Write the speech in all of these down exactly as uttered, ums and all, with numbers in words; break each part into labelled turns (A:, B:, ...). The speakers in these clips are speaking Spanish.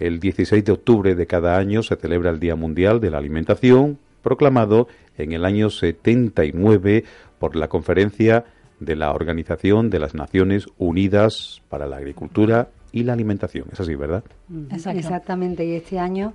A: el dieciséis de octubre de cada año se celebra el Día Mundial de la Alimentación, proclamado en el año setenta y nueve por la Conferencia de la Organización de las Naciones Unidas para la Agricultura y la Alimentación. Es así, ¿verdad?
B: Exacto. Exactamente, y este año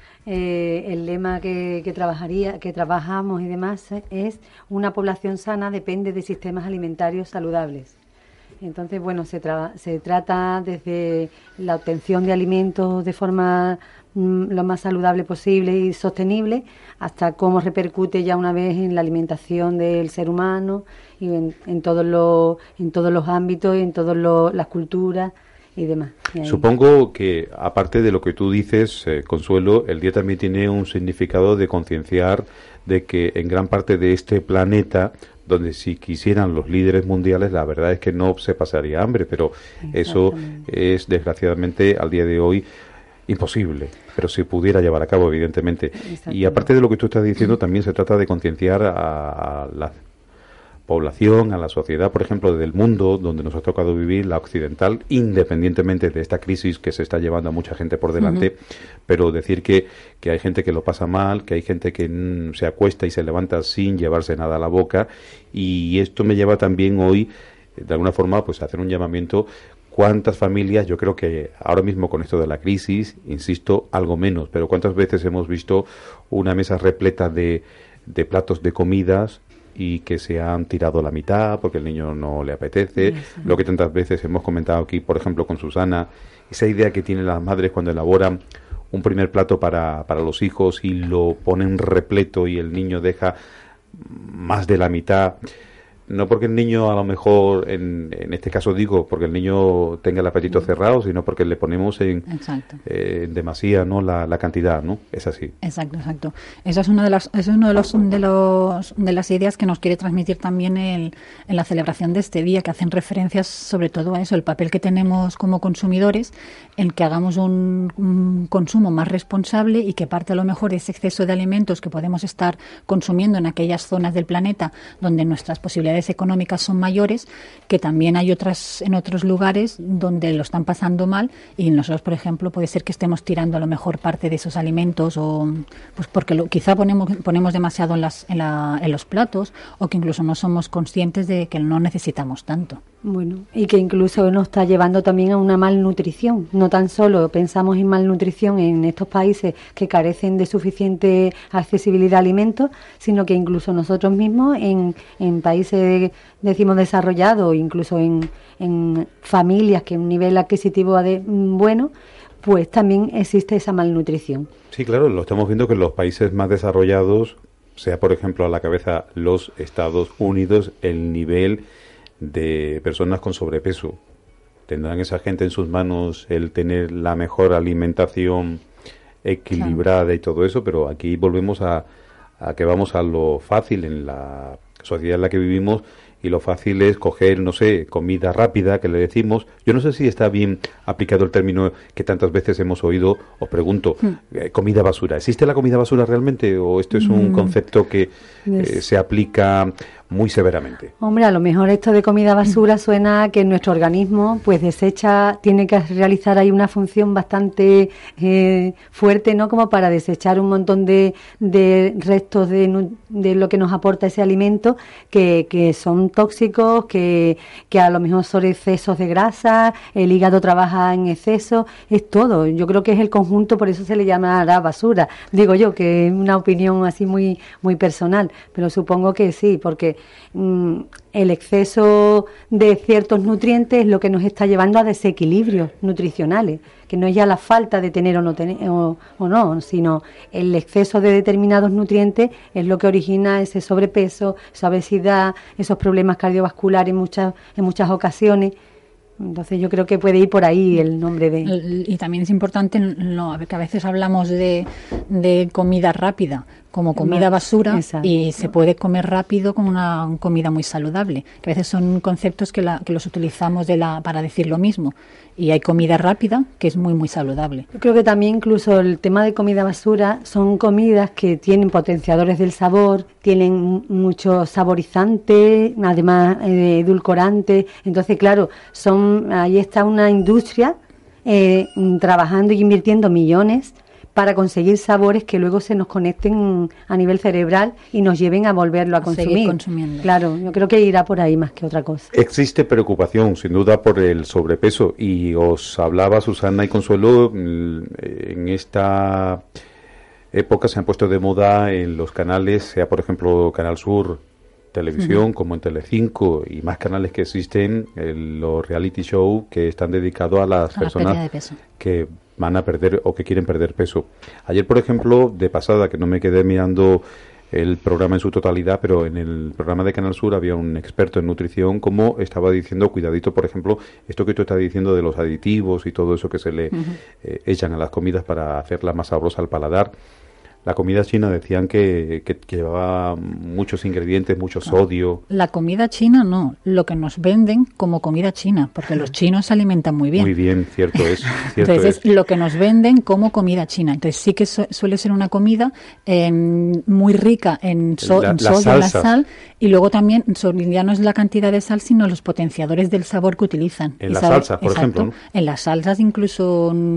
B: eh, el lema que, que trabajaría, que trabajamos y demás es: una población sana depende de sistemas alimentarios saludables. Entonces, bueno, se, tra- se trata desde la obtención de alimentos de forma mm, lo más saludable posible y sostenible, hasta cómo repercute ya una vez en la alimentación del ser humano y en, en todos los en todos los ámbitos y en todas las culturas y demás. Y ahí...
A: Supongo que, aparte de lo que tú dices, eh, Consuelo, el día también tiene un significado de concienciar de que en gran parte de este planeta, donde si quisieran los líderes mundiales, la verdad es que no se pasaría hambre, pero eso es desgraciadamente al día de hoy imposible, pero se pudiera llevar a cabo, evidentemente. Y aparte de lo que tú estás diciendo, también se trata de concienciar a la población, a la sociedad, por ejemplo, del mundo donde nos ha tocado vivir, la occidental, independientemente de esta crisis que se está llevando a mucha gente por delante, uh-huh. pero decir que, que hay gente que lo pasa mal, que hay gente que mm, se acuesta y se levanta sin llevarse nada a la boca, y esto me lleva también hoy, de alguna forma, pues a hacer un llamamiento. ¿Cuántas familias, yo creo que ahora mismo con esto de la crisis, insisto, algo menos, pero cuántas veces hemos visto una mesa repleta de, de platos de comidas y que se han tirado la mitad porque el niño no le apetece? Sí, sí. Lo que tantas veces hemos comentado aquí, por ejemplo, con Susana, esa idea que tienen las madres cuando elaboran un primer plato para, para los hijos y lo ponen repleto y el niño deja más de la mitad. No porque el niño, a lo mejor, en, en este caso digo, porque el niño tenga el apetito sí. cerrado, sino porque le ponemos en, eh, en demasía, ¿no?, la, la cantidad, ¿no? Es así. Exacto, exacto. Esa es una de las, es uno de los, de los de las ideas que nos quiere transmitir también el, en la celebración de este día, que hacen referencias sobre todo a eso, el papel que tenemos como consumidores, en que hagamos un, un consumo más responsable y que parte a lo mejor ese exceso de alimentos que podemos estar consumiendo en aquellas zonas del planeta donde nuestras posibilidades económicas son mayores, que también hay otras en otros lugares donde lo están pasando mal, y nosotros, por ejemplo, puede ser que estemos tirando a lo mejor parte de esos alimentos, o pues porque lo, quizá ponemos ponemos demasiado en las en, la, en los platos, o que incluso no somos conscientes de que no necesitamos tanto. Bueno, y que incluso nos está llevando también a una malnutrición. No tan solo pensamos en malnutrición en estos países que carecen de suficiente accesibilidad a alimentos, sino que incluso nosotros mismos en, en países, decimos, desarrollados, incluso en, en familias que un nivel adquisitivo de, bueno, pues también existe esa malnutrición. Sí, claro, lo estamos viendo que en los países más desarrollados, sea por ejemplo a la cabeza los Estados Unidos, el nivel de personas con sobrepeso. ¿Tendrán esa gente en sus manos el tener la mejor alimentación equilibrada, claro, y todo eso? Pero aquí volvemos a, a que vamos a lo fácil en la sociedad en la que vivimos, y lo fácil es coger, no sé, comida rápida, que le decimos. Yo no sé si está bien aplicado el término que tantas veces hemos oído. Os pregunto, hmm. eh, comida basura. ¿Existe la comida basura realmente, o esto es un mm. concepto que eh, se aplica muy severamente? Hombre, a lo mejor esto de comida basura suena a que nuestro organismo pues desecha, tiene que realizar ahí una función bastante eh, fuerte, ¿no?, como para desechar un montón de, de restos de, de lo que nos aporta ese alimento, que, que son tóxicos, que, que a lo mejor son excesos de grasa, el hígado trabaja en exceso, es todo. Yo creo que es el conjunto, por eso se le llamará basura. Digo yo, que es una opinión así muy, muy personal, pero supongo que sí, porque mm, el exceso de ciertos nutrientes es lo que nos está llevando a desequilibrios nutricionales, que no es ya la falta de tener o no tener o, o no, sino el exceso de determinados nutrientes es lo que origina ese sobrepeso, esa obesidad, esos problemas cardiovasculares en muchas en muchas ocasiones. Entonces yo creo que puede ir por ahí el nombre de... Y también es importante, no, que a veces hablamos de, de comida rápida como comida basura. Exacto. Y se puede comer rápido como una comida muy saludable, que a veces son conceptos que, la, que los utilizamos de la, para decir lo mismo. Y hay comida rápida que es muy muy saludable. Yo creo que también incluso el tema de comida basura son comidas que tienen potenciadores del sabor, tienen muchos saborizantes, además eh, edulcorantes. Entonces, claro, son ahí está una industria
B: eh, trabajando y invirtiendo millones para conseguir sabores que luego se nos conecten a nivel cerebral y nos lleven a volverlo a, a consumir.
C: Consumiendo.
B: Claro, yo creo que irá por ahí más que otra cosa.
A: Existe preocupación, sin duda, por el sobrepeso, y os hablaba Susana y Consuelo, en esta época se han puesto de moda en los canales, sea por ejemplo Canal Sur Televisión, uh-huh. como en Telecinco y más canales que existen, el, los reality show que están dedicados a las a personas
C: de peso.
A: que van a perder o que quieren perder peso. Ayer, por ejemplo, de pasada, que no me quedé mirando el programa en su totalidad, pero en el programa de Canal Sur había un experto en nutrición, como estaba diciendo, cuidadito, por ejemplo, esto que tú estás diciendo de los aditivos y todo eso que se le uh-huh. eh, echan a las comidas para hacerla más sabrosa al paladar. La comida china decían que, que, que llevaba muchos ingredientes, mucho sodio.
C: La comida china no, lo que nos venden como comida china, porque los chinos se alimentan muy bien.
A: Muy bien, cierto es. Cierto
C: Entonces,
A: es.
C: es lo que nos venden como comida china. Entonces, sí que su- suele ser una comida eh, muy rica en, so-
A: La,
C: en sodio, la
A: salsas.
C: sal, y luego también, ya no es la cantidad de sal, sino los potenciadores del sabor que utilizan.
A: En
C: Y
A: las
C: sabe-
A: salsas, por
C: exacto,
A: ejemplo, ¿no?
C: En las salsas, incluso en,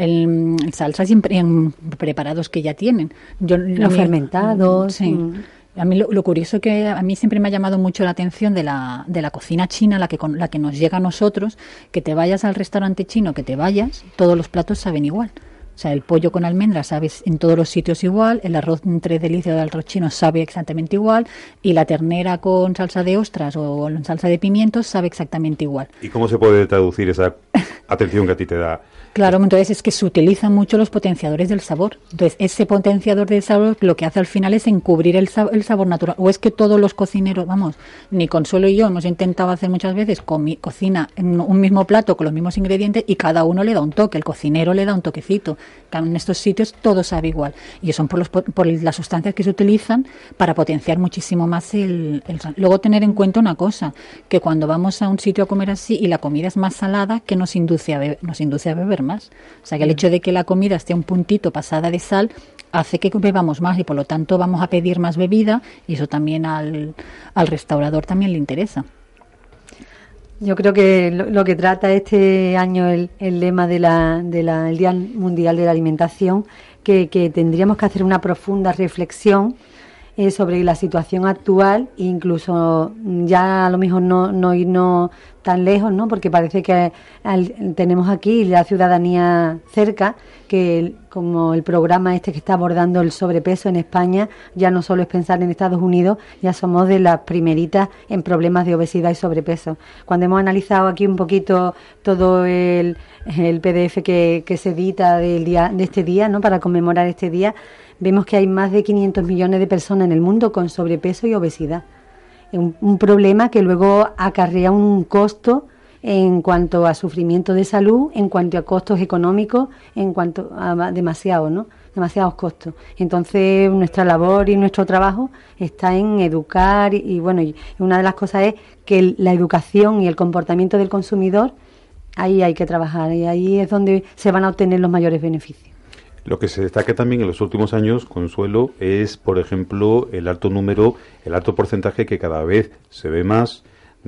C: en salsas y en, en preparados que ya tienen. Yo,
B: Los fermentados.
C: Sí.
B: Mm.
C: A mí lo, lo curioso que a mí siempre me ha llamado mucho la atención de la, de la cocina china, la que con, la que nos llega a nosotros, que te vayas al restaurante chino, que te vayas, todos los platos saben igual. O sea, el pollo con almendras sabe en todos los sitios igual, el arroz entre delicia del arroz chino sabe exactamente igual, y la ternera con salsa de ostras o en salsa de pimientos sabe exactamente igual.
A: ¿Y cómo se puede traducir esa atención que a ti te da?
C: Claro, entonces es que se utilizan mucho los potenciadores del sabor. Entonces, ese potenciador del sabor lo que hace al final es encubrir el, sab- el sabor natural. O es que todos los cocineros, vamos, ni Consuelo y yo hemos intentado hacer muchas veces comi- cocina en un mismo plato con los mismos ingredientes y cada uno le da un toque. El cocinero le da un toquecito. En estos sitios todo sabe igual. Y son por, los, po- por las sustancias que se utilizan para potenciar muchísimo más el, el... Luego tener en cuenta una cosa, que cuando vamos a un sitio a comer así y la comida es más salada, que nos induce a beber, nos induce a beber más. O sea, que el hecho de que la comida esté un puntito pasada de sal hace que bebamos más y por lo tanto vamos a pedir más bebida, y eso también al, al restaurador también le interesa.
B: Yo creo que lo, lo que trata este año el, el lema de la, de la, el Día Mundial de la Alimentación, que, que tendríamos que hacer una profunda reflexión eh, sobre la situación actual, e incluso ya a lo mejor no, no irnos tan lejos, ¿no? Porque parece que al, tenemos aquí la ciudadanía cerca, que el, como el programa este que está abordando el sobrepeso en España, ya no solo es pensar en Estados Unidos, ya somos de las primeritas en problemas de obesidad y sobrepeso. Cuando hemos analizado aquí un poquito todo el, el P D F que, que se edita del día, de este día, ¿no? Para conmemorar este día, vemos que hay más de quinientos millones de personas en el mundo con sobrepeso y obesidad. Un, un problema que luego acarrea un costo en cuanto a sufrimiento de salud, en cuanto a costos económicos, en cuanto a demasiado, ¿no? demasiados costos. Entonces, nuestra labor y nuestro trabajo está en educar y, y bueno, y una de las cosas es que la educación y el comportamiento del consumidor, ahí hay que trabajar y ahí es donde se van a obtener los mayores beneficios.
A: Lo que se destaca también en los últimos años, Consuelo, es, por ejemplo, el alto número, el alto porcentaje que cada vez se ve más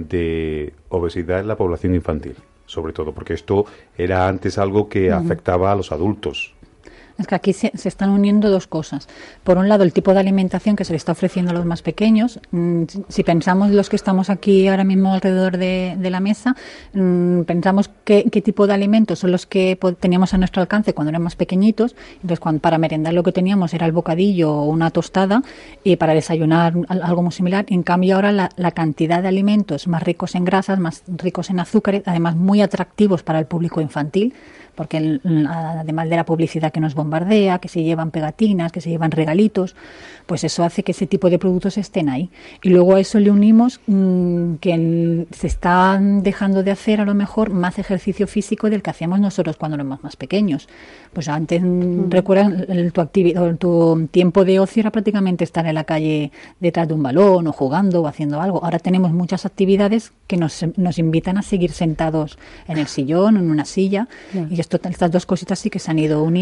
A: de obesidad en la población infantil, sobre todo, porque esto era antes algo que uh-huh. afectaba a los adultos.
C: Es que aquí se, se están uniendo dos cosas. Por un lado, el tipo de alimentación que se le está ofreciendo a los más pequeños. Mm, si, si pensamos los que estamos aquí ahora mismo alrededor de, de la mesa, mm, pensamos qué, qué tipo de alimentos son los que po- teníamos a nuestro alcance cuando éramos pequeñitos. Entonces, cuando, para merendar lo que teníamos era el bocadillo o una tostada, y para desayunar algo muy similar. En cambio, ahora la, la cantidad de alimentos más ricos en grasas, más ricos en azúcares, además muy atractivos para el público infantil, porque el, además de la publicidad que nos bombardea, que se llevan pegatinas, que se llevan regalitos, pues eso hace que ese tipo de productos estén ahí. Y luego a eso le unimos mmm, que el, se está dejando de hacer a lo mejor más ejercicio físico del que hacíamos nosotros cuando éramos más pequeños. Pues antes, mm. recuerdan, el, tu, actividad, tu tiempo de ocio era prácticamente estar en la calle detrás de un balón o jugando o haciendo algo. Ahora tenemos muchas actividades que nos, nos invitan a seguir sentados en el sillón, en una silla, yeah. y esto, estas dos cositas sí que se han ido uniendo y han llevado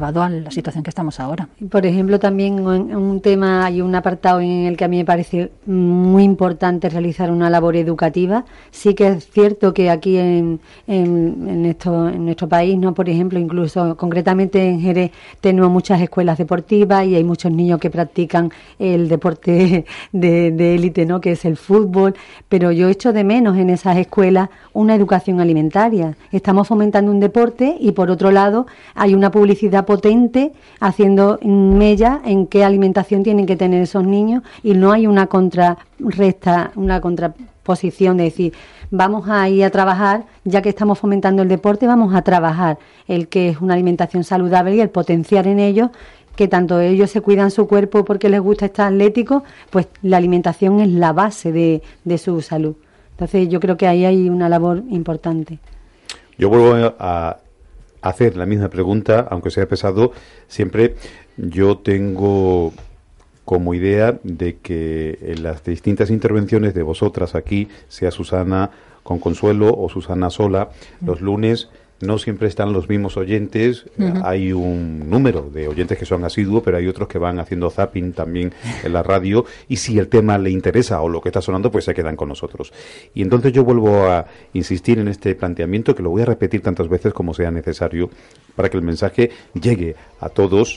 C: llevado a la situación que estamos ahora.
B: Por ejemplo, también un, un tema, hay un apartado en el que a mí me parece muy importante realizar una labor educativa. Sí que es cierto que aquí en, en, en, esto, en nuestro país, no, por ejemplo, incluso concretamente en Jerez, tenemos muchas escuelas deportivas y hay muchos niños que practican el deporte de, de élite, ¿no?, que es el fútbol, pero yo echo de menos en esas escuelas una educación alimentaria. Estamos fomentando un deporte y por otro lado hay una publicidad potente haciendo mella en qué alimentación tienen que tener esos niños y no hay una contrarresta, una contraposición de decir, vamos a ir a trabajar, ya que estamos fomentando el deporte, vamos a trabajar el que es una alimentación saludable y el potenciar en ellos que tanto ellos se cuidan su cuerpo porque les gusta estar atléticos, pues la alimentación es la base de, de su salud. Entonces yo creo que ahí hay una labor importante.
A: Yo vuelvo a hacer la misma pregunta, aunque sea pesado. Siempre yo tengo como idea de que en las distintas intervenciones de vosotras aquí, sea Susana con Consuelo o Susana sola, los lunes no siempre están los mismos oyentes. Uh-huh. Hay un número de oyentes que son asiduos, pero hay otros que van haciendo zapping también en la radio, y si el tema le interesa o lo que está sonando, pues se quedan con nosotros. Y entonces yo vuelvo a insistir en este planteamiento, que lo voy a repetir tantas veces como sea necesario, para que el mensaje llegue a todos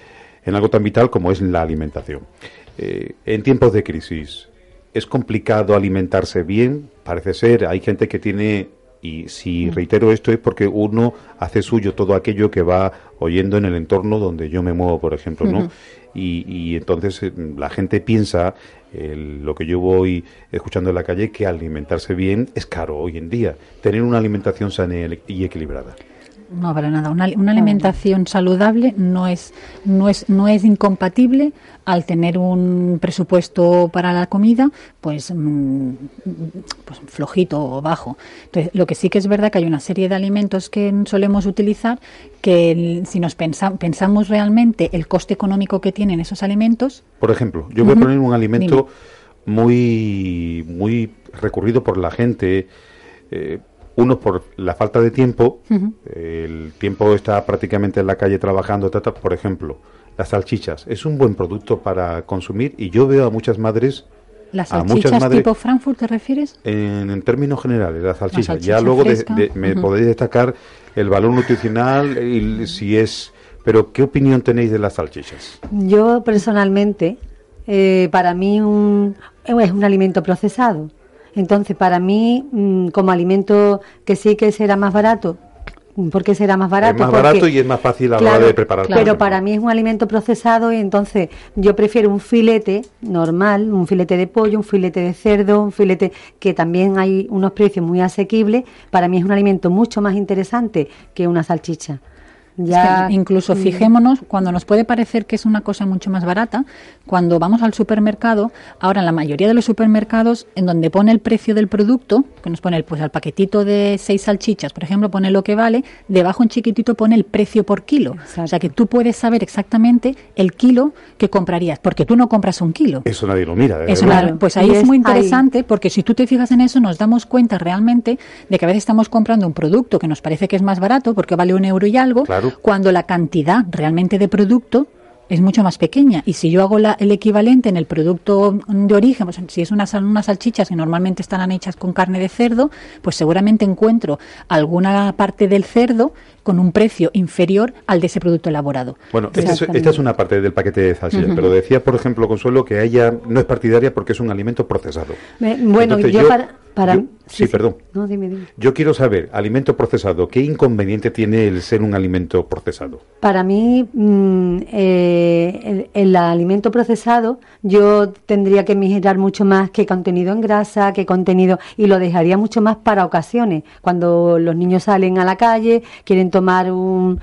A: en algo tan vital como es la alimentación. Eh, en tiempos de crisis, ¿es complicado alimentarse bien? Parece ser, hay gente que tiene... Y si reitero esto es porque uno hace suyo todo aquello que va oyendo en el entorno donde yo me muevo, por ejemplo, ¿no? Uh-huh. Y, y entonces eh, la gente piensa, eh, lo que yo voy escuchando en la calle, que alimentarse bien es caro hoy en día. Tener una alimentación sana y equilibrada.
C: No, para nada. Una, una alimentación saludable no es, no es, no es incompatible al tener un presupuesto para la comida, pues, mmm, pues flojito o bajo. Entonces, lo que sí que es verdad que hay una serie de alimentos que solemos utilizar que el, si nos pensa, pensamos realmente el coste económico que tienen esos alimentos.
A: Por ejemplo, yo voy uh-huh. a poner un alimento Dime. muy, muy recurrido por la gente. Eh, Uno, por la falta de tiempo. Uh-huh. El tiempo está prácticamente en la calle trabajando. Tata, por ejemplo, las salchichas. Es un buen producto para consumir y yo veo a muchas madres...
C: ¿Las salchichas madres, tipo Frankfurt te refieres?
A: En, en términos generales, las salchichas. La salchicha ya luego de, de, me uh-huh. podéis destacar el valor nutricional y si es... Pero, ¿qué opinión tenéis de las salchichas?
B: Yo, personalmente, eh, para mí un, es un alimento procesado. Entonces, para mí, mmm, como alimento que sí que será más barato, ¿por qué será más barato?
A: Es más
B: Porque,
A: barato y es más fácil a la
B: claro,
A: hora de preparar.
B: Claro, pero para mí es un alimento procesado y entonces yo prefiero un filete normal, un filete de pollo, un filete de cerdo, un filete que también hay unos precios muy asequibles. Para mí es un alimento mucho más interesante que una salchicha.
C: Ya, es que incluso fijémonos, cuando nos puede parecer que es una cosa mucho más barata, cuando vamos al supermercado, ahora en la mayoría de los supermercados, en donde pone el precio del producto, que nos pone pues al paquetito de seis salchichas, por ejemplo, pone lo que vale, debajo en chiquitito pone el precio por kilo. Exacto. O sea que tú puedes saber exactamente el kilo que comprarías, porque tú no compras un kilo.
A: Eso nadie lo mira.
C: Eso claro, pues ahí es, es muy interesante, ahí. Porque si tú te fijas en eso, nos damos cuenta realmente de que a veces estamos comprando un producto que nos parece que es más barato, porque vale un euro y algo, claro. Cuando la cantidad realmente de producto es mucho más pequeña. Y si yo hago la, el equivalente en el producto de origen, pues si es unas, unas salchichas que normalmente están hechas con carne de cerdo, pues seguramente encuentro alguna parte del cerdo con un precio inferior al de ese producto elaborado.
A: Bueno, esta es, esta es una parte del paquete de salchichas, uh-huh. pero decía, por ejemplo, Consuelo, que ella no es partidaria porque es un alimento procesado.
B: Me, bueno, Entonces, yo, yo para... para
A: yo, sí, sí, perdón.
B: No, dime, dime.
A: Yo quiero saber, alimento procesado, ¿qué inconveniente tiene el ser un alimento procesado?
B: Para mí, mmm, eh, el, el alimento procesado, yo tendría que mirar mucho más que contenido en grasa, que contenido, y lo dejaría mucho más para ocasiones. Cuando los niños salen a la calle, quieren tomar un,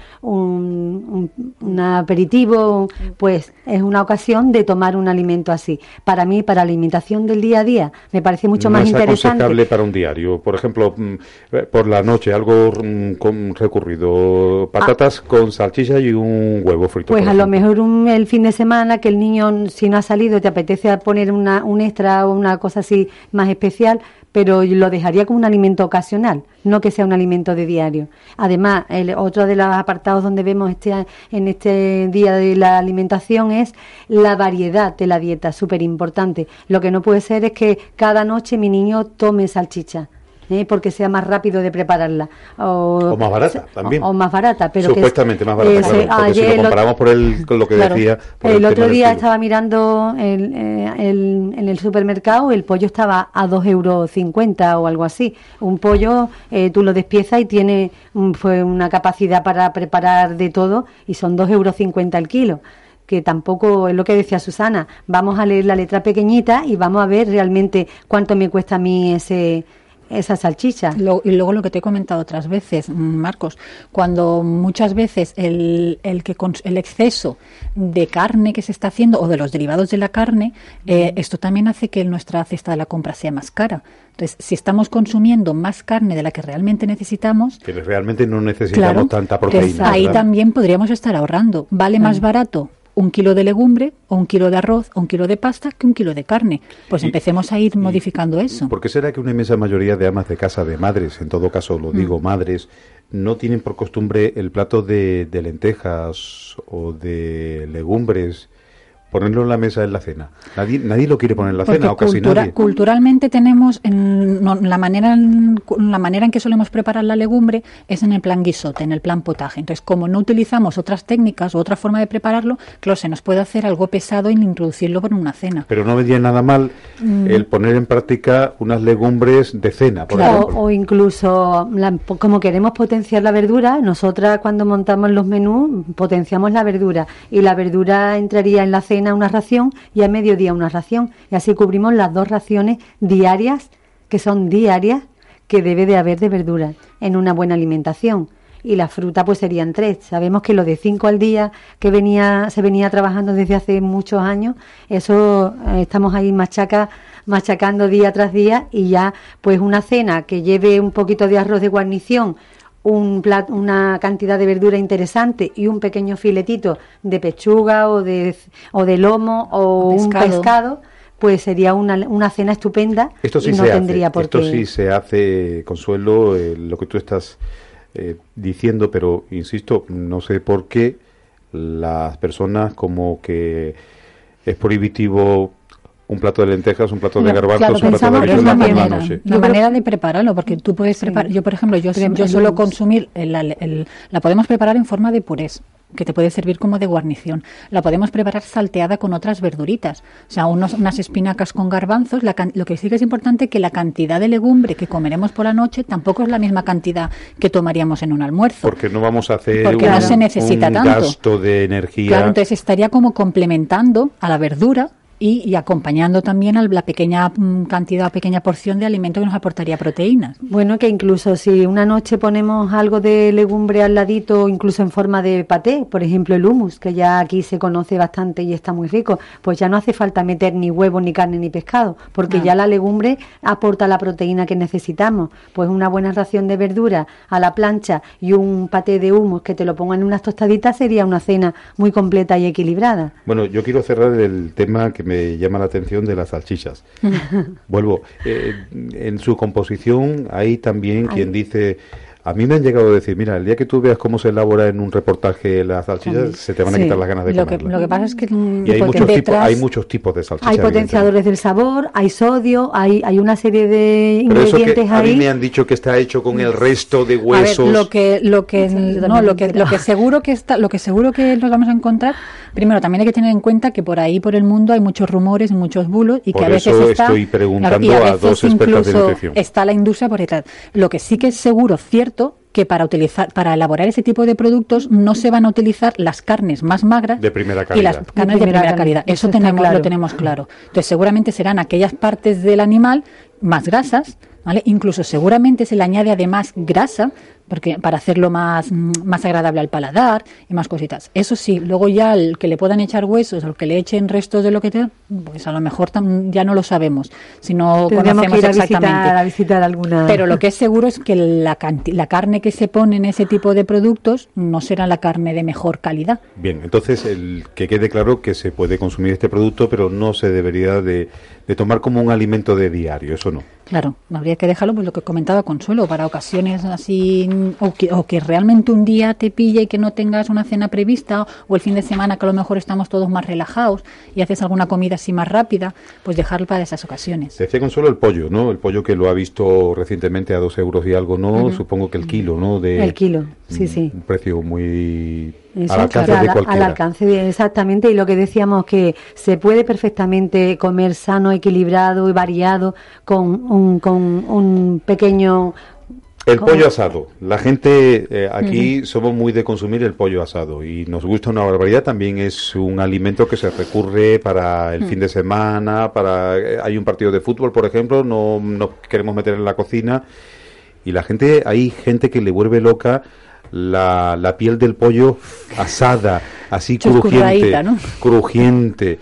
B: un, un, un aperitivo, pues es una ocasión de tomar un alimento así. Para mí, para la alimentación del día a día, me parece mucho
A: no
B: más interesante.
A: Para un diario, por ejemplo, por la noche, algo con recurrido, patatas ah. con salchicha y un huevo frito.
B: Pues a lo mejor un, el fin de semana que el niño, si no ha salido, te apetece poner una, un extra o una cosa así más especial, pero lo dejaría como un alimento ocasional, no que sea un alimento de diario. Además, el otro de los apartados donde vemos este en este día de la alimentación es la variedad de la dieta, súper importante. Lo que no puede ser es que cada noche mi niño tome salchicha. ¿Eh? Porque sea más rápido de prepararla o,
A: o más barata también
B: o, o más barata pero
A: supuestamente
B: que,
A: más barata
B: eh,
A: claro,
B: se,
A: porque si lo comparamos por el con lo que
B: claro,
A: decía por
B: el,
A: el
B: otro día
A: kilo.
B: estaba mirando el, eh, el, en el supermercado, el pollo estaba a dos euros cincuenta o algo así. Un pollo eh, tú lo despiezas y tiene un, fue una capacidad para preparar de todo y son dos euros cincuenta el kilo, que tampoco es lo que decía Susana. Vamos a leer la letra pequeñita y vamos a ver realmente cuánto me cuesta a mí ese esa salchicha.
C: Lo, y luego lo que te he comentado otras veces, Marcos, cuando muchas veces el, el, que cons, el exceso de carne que se está haciendo o de los derivados de la carne, eh, esto también hace que nuestra cesta de la compra sea más cara. Entonces, si estamos consumiendo más carne de la que realmente necesitamos...
A: Que realmente no necesitamos claro, tanta proteína.
C: Ahí ¿verdad? También podríamos estar ahorrando. ¿Vale más barato un kilo de legumbre o un kilo de arroz o un kilo de pasta que un kilo de carne? Pues y, empecemos a ir y, modificando eso.
A: ¿Por qué será que una inmensa mayoría de amas de casa, de madres, en todo caso lo digo, mm. madres, no tienen por costumbre el plato de, de lentejas o de legumbres, ponerlo en la mesa en la cena? Nadie nadie lo quiere poner en la
C: Porque
A: cena o casi
C: cultura,
A: nadie.
C: Culturalmente tenemos en, no, la manera en, la manera en que solemos preparar la legumbre es en el plan guisote, en el plan potaje. Entonces, como no utilizamos otras técnicas u otra forma de prepararlo, claro, se nos puede hacer algo pesado en introducirlo por una cena.
A: Pero no vendría nada mal mm. el poner en práctica unas legumbres de cena, por
B: claro,
A: ejemplo.
B: O incluso, la, como queremos potenciar la verdura, nosotras cuando montamos los menús potenciamos la verdura y la verdura entraría en la cena una ración y a mediodía una ración, y así cubrimos las dos raciones diarias, que son diarias, que debe de haber de verdura en una buena alimentación. Y la fruta pues serían tres. Sabemos que lo de cinco al día que venía se venía trabajando desde hace muchos años, eso eh, estamos ahí machaca, machacando día tras día, y ya pues una cena que lleve un poquito de arroz de guarnición, un plat, una cantidad de verdura interesante y un pequeño filetito de pechuga o de o de lomo o, o pescado. un pescado, pues sería una, una cena estupenda.
A: Esto sí
B: y no
A: se
B: tendría
A: hace,
B: por
A: esto
B: qué...
A: sí se hace, Consuelo, eh, lo que tú estás eh, diciendo, pero insisto, no sé por qué las personas como que es prohibitivo un plato de lentejas, un plato de garbanzos,
C: claro,
A: un plato de
C: habichuelas
A: por
C: manera,
A: la noche.
C: La manera de prepararlo, porque tú puedes sí. preparar, yo por ejemplo, yo, yo suelo consumir, el, el, el, la podemos preparar en forma de purés, que te puede servir como de guarnición. La podemos preparar salteada con otras verduritas, o sea, unos, unas espinacas con garbanzos. La, lo que sí que es importante es que la cantidad de legumbre que comeremos por la noche tampoco es la misma cantidad que tomaríamos en un almuerzo.
A: Porque no vamos a hacer
C: porque
A: un,
C: no se necesita
A: un
C: tanto.
A: gasto de energía.
C: Claro, entonces estaría como complementando a la verdura Y, y acompañando también a la pequeña cantidad, pequeña porción de alimento que nos aportaría proteínas.
B: Bueno, que incluso si una noche ponemos algo de legumbre al ladito, incluso en forma de paté, por ejemplo el hummus, que ya aquí se conoce bastante y está muy rico, pues ya no hace falta meter ni huevo, ni carne, ni pescado, porque ah. ya la legumbre aporta la proteína que necesitamos. Pues una buena ración de verdura a la plancha y un paté de hummus que te lo pongan en unas tostaditas sería una cena muy completa y equilibrada.
A: Bueno, yo quiero cerrar el tema que me llama la atención de las salchichas. Vuelvo, eh, en su composición hay también Ay. quien dice, a mí me han llegado a decir, mira, el día que tú veas cómo se elabora en un reportaje las salchichas, También. se te van a sí. quitar las ganas de
C: lo
A: comerlas.
C: Que, lo que pasa es que...
A: Y hay muchos, detrás, tipos, hay muchos tipos de salchichas.
B: Hay potenciadores del sabor, hay sodio, hay hay una serie de
A: Pero
B: ingredientes
A: eso que
B: ahí.
A: A mí me han dicho que está hecho con el resto de huesos.
C: A ver, lo que lo que no, lo que lo que seguro que está, lo que seguro que nos vamos a encontrar. Primero, también hay que tener en cuenta que por ahí por el mundo hay muchos rumores y muchos bulos y
A: por
C: que a veces
A: eso
C: está
A: estoy preguntando
C: y a,
A: a dos expertas de nutrición.
C: Está la industria por detrás. Lo que sí que es seguro, cierto, que para utilizar para elaborar ese tipo de productos no se van a utilizar las carnes más magras
A: de primera calidad.
C: y las carnes de primera, de primera calidad. calidad. Eso, Eso tenemos claro. lo tenemos claro. Entonces, seguramente serán aquellas partes del animal más grasas, ¿vale? Incluso seguramente se le añade además grasa porque para hacerlo más, más agradable al paladar y más cositas. Eso sí, luego ya el que le puedan echar huesos o el que le echen restos de lo que te, pues a lo mejor tam, ya no lo sabemos, si no
B: Tendríamos
C: conocemos
B: que ir a
C: exactamente.
B: Visitar, a visitar alguna...
C: Pero lo que es seguro es que la, la carne que se pone en ese tipo de productos no será la carne de mejor calidad.
A: Bien, entonces el que quede claro que se puede consumir este producto, pero no se debería de, de tomar como un alimento de diario, eso no.
C: Claro, habría que dejarlo, pues lo que comentaba Consuelo, para ocasiones así, o que, o que realmente un día te pille y que no tengas una cena prevista, o el fin de semana que a lo mejor estamos todos más relajados y haces alguna comida así más rápida, pues dejarlo para esas ocasiones.
A: Decía Consuelo el pollo, ¿no? El pollo que lo ha visto recientemente a dos euros y algo, ¿no? Uh-huh. Supongo que el kilo, ¿no? De,
B: el kilo, sí, sí.
A: Un precio muy...
B: Exacto, al alcance, de cualquiera. Al alcance, exactamente, y lo que decíamos que se puede perfectamente comer sano, equilibrado y variado con un, con un pequeño...
A: El ¿Cómo? pollo asado. La gente eh, aquí uh-huh. somos muy de consumir el pollo asado y nos gusta una barbaridad. También es un alimento que se recurre para el uh-huh. fin de semana, para eh, hay un partido de fútbol, por ejemplo, no nos queremos meter en la cocina y la gente, hay gente que le vuelve loca La, la piel del pollo asada, así crujiente, ¿no? crujiente.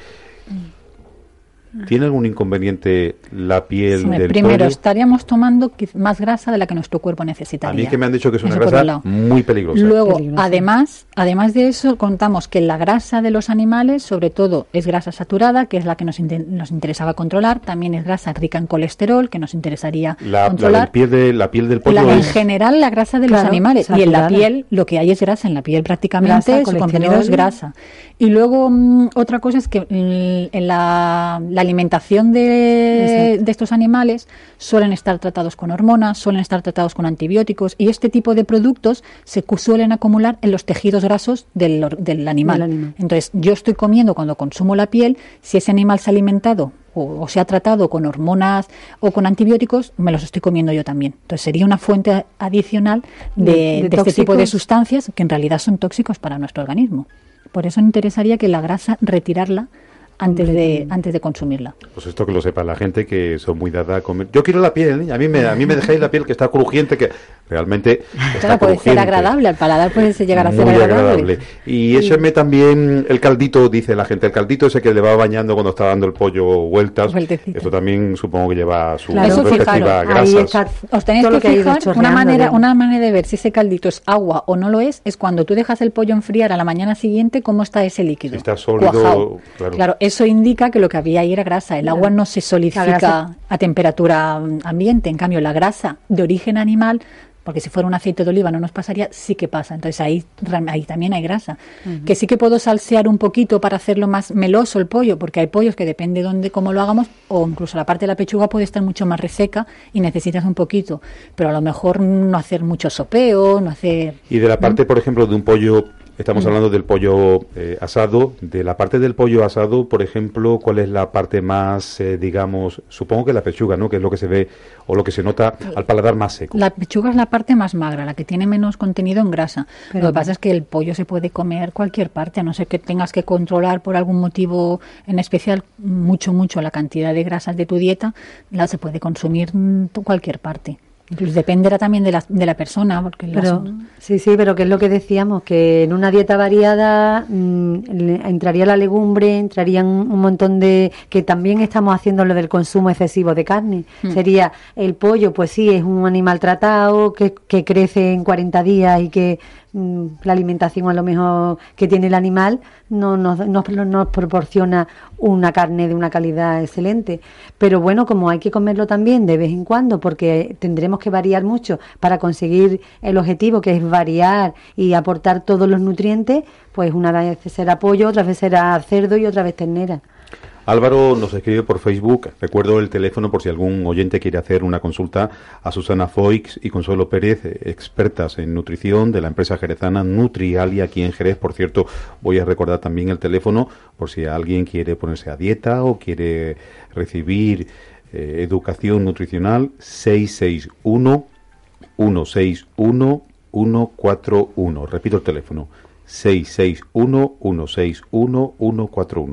A: ¿Tiene algún inconveniente la piel sí, del
C: primero,
A: pollo?
C: Estaríamos tomando más grasa de la que nuestro cuerpo necesitaría.
A: A mí que me han dicho que es una eso grasa muy peligrosa.
C: Luego,
B: peligrosa.
C: además, además de eso, contamos que la grasa de los animales, sobre todo, es grasa saturada, que es la que nos, in- nos interesaba controlar. También es grasa rica en colesterol, que nos interesaría
A: la,
C: controlar.
A: La, del piel de, la piel del pollo
C: la,
A: es...
C: En general, la grasa de
B: claro,
C: los animales.
B: saturada.
C: Y en la piel, lo que hay es grasa. En la piel prácticamente
B: grasa,
C: su contenido es grasa. Y luego, mmm, otra cosa es que mmm, en la, la alimentación de De, de estos animales suelen estar tratados con hormonas, suelen estar tratados con antibióticos y este tipo de productos se suelen acumular en los tejidos grasos del, del, animal. del animal. Entonces, yo estoy comiendo cuando consumo la piel, si ese animal se ha alimentado o, o se ha tratado con hormonas o con antibióticos, me los estoy comiendo yo también. Entonces, sería una fuente adicional de, de, de, de este tipo de sustancias que en realidad son tóxicos para nuestro organismo. Por eso me interesaría que la grasa, retirarla antes de antes de consumirla.
A: Pues esto que lo sepa la gente que son muy dada a comer. Yo quiero la piel, ¿eh? a mí me a mí me dejáis la piel que está crujiente, que realmente está
C: claro, puede
A: crujiente.
C: ser agradable, al paladar puede llegar a
A: muy
C: ser agradable.
A: agradable. Y écheme sí. también el caldito, dice la gente, el caldito ese que le va bañando cuando está dando el pollo vueltas. Vueltecito. Esto también supongo que lleva su
C: claro. respectiva
A: grasas.
C: Os tenéis que, que fijar una manera, una manera de ver si ese caldito es agua o no lo es, es cuando tú dejas el pollo enfriar a la mañana siguiente, cómo está ese líquido.
A: Si está sólido, claro.
C: claro, eso indica que lo que había ahí era grasa. El agua no se solidifica a temperatura ambiente, en cambio la grasa de origen animal, porque si fuera un aceite de oliva no nos pasaría, sí que pasa. Entonces ahí, ahí también hay grasa. Uh-huh. Que sí que puedo salsear un poquito para hacerlo más meloso el pollo, porque hay pollos que depende de dónde, cómo lo hagamos, o incluso la parte de la pechuga puede estar mucho más reseca y necesitas un poquito. Pero a lo mejor no hacer mucho sopeo, no hacer...
A: Y de la parte, ¿no? por ejemplo, de un pollo... Estamos hablando del pollo eh, asado. De la parte del pollo asado, por ejemplo, ¿cuál es la parte más, eh, digamos, supongo que la pechuga, ¿no? Que es lo que se ve o lo que se nota al paladar más seco.
C: La pechuga es la parte más magra, la que tiene menos contenido en grasa. Pero lo que pasa es que el pollo se puede comer cualquier parte, a no ser que tengas que controlar por algún motivo en especial mucho, mucho la cantidad de grasas de tu dieta, la se puede consumir en cualquier parte. Incluso dependerá también de la, de la persona. Porque
B: pero, las... Sí, sí, pero que es lo que decíamos, que en una dieta variada mmm, entraría la legumbre, entrarían un montón de... que también estamos haciendo lo del consumo excesivo de carne. Mm. Sería el pollo, pues sí, es un animal tratado, que, que crece en cuarenta días y que mmm, la alimentación a lo mejor que tiene el animal no nos, nos, nos proporciona una carne de una calidad excelente. Pero bueno, como hay que comerlo también de vez en cuando, porque tendremos que variar mucho para conseguir el objetivo, que es variar y aportar todos los nutrientes, pues una vez será pollo, otra vez será cerdo y otra vez ternera.
A: Álvaro nos escribe por Facebook, recuerdo el teléfono por si algún oyente quiere hacer una consulta a Susana Foix y Consuelo Pérez, expertas en nutrición de la empresa jerezana Nutrialia aquí en Jerez. Por cierto, voy a recordar también el teléfono por si alguien quiere ponerse a dieta o quiere recibir eh, educación nutricional, seis seis uno, uno seis uno, uno cuatro uno. Repito el teléfono, seis seis uno, uno seis uno, uno cuatro uno.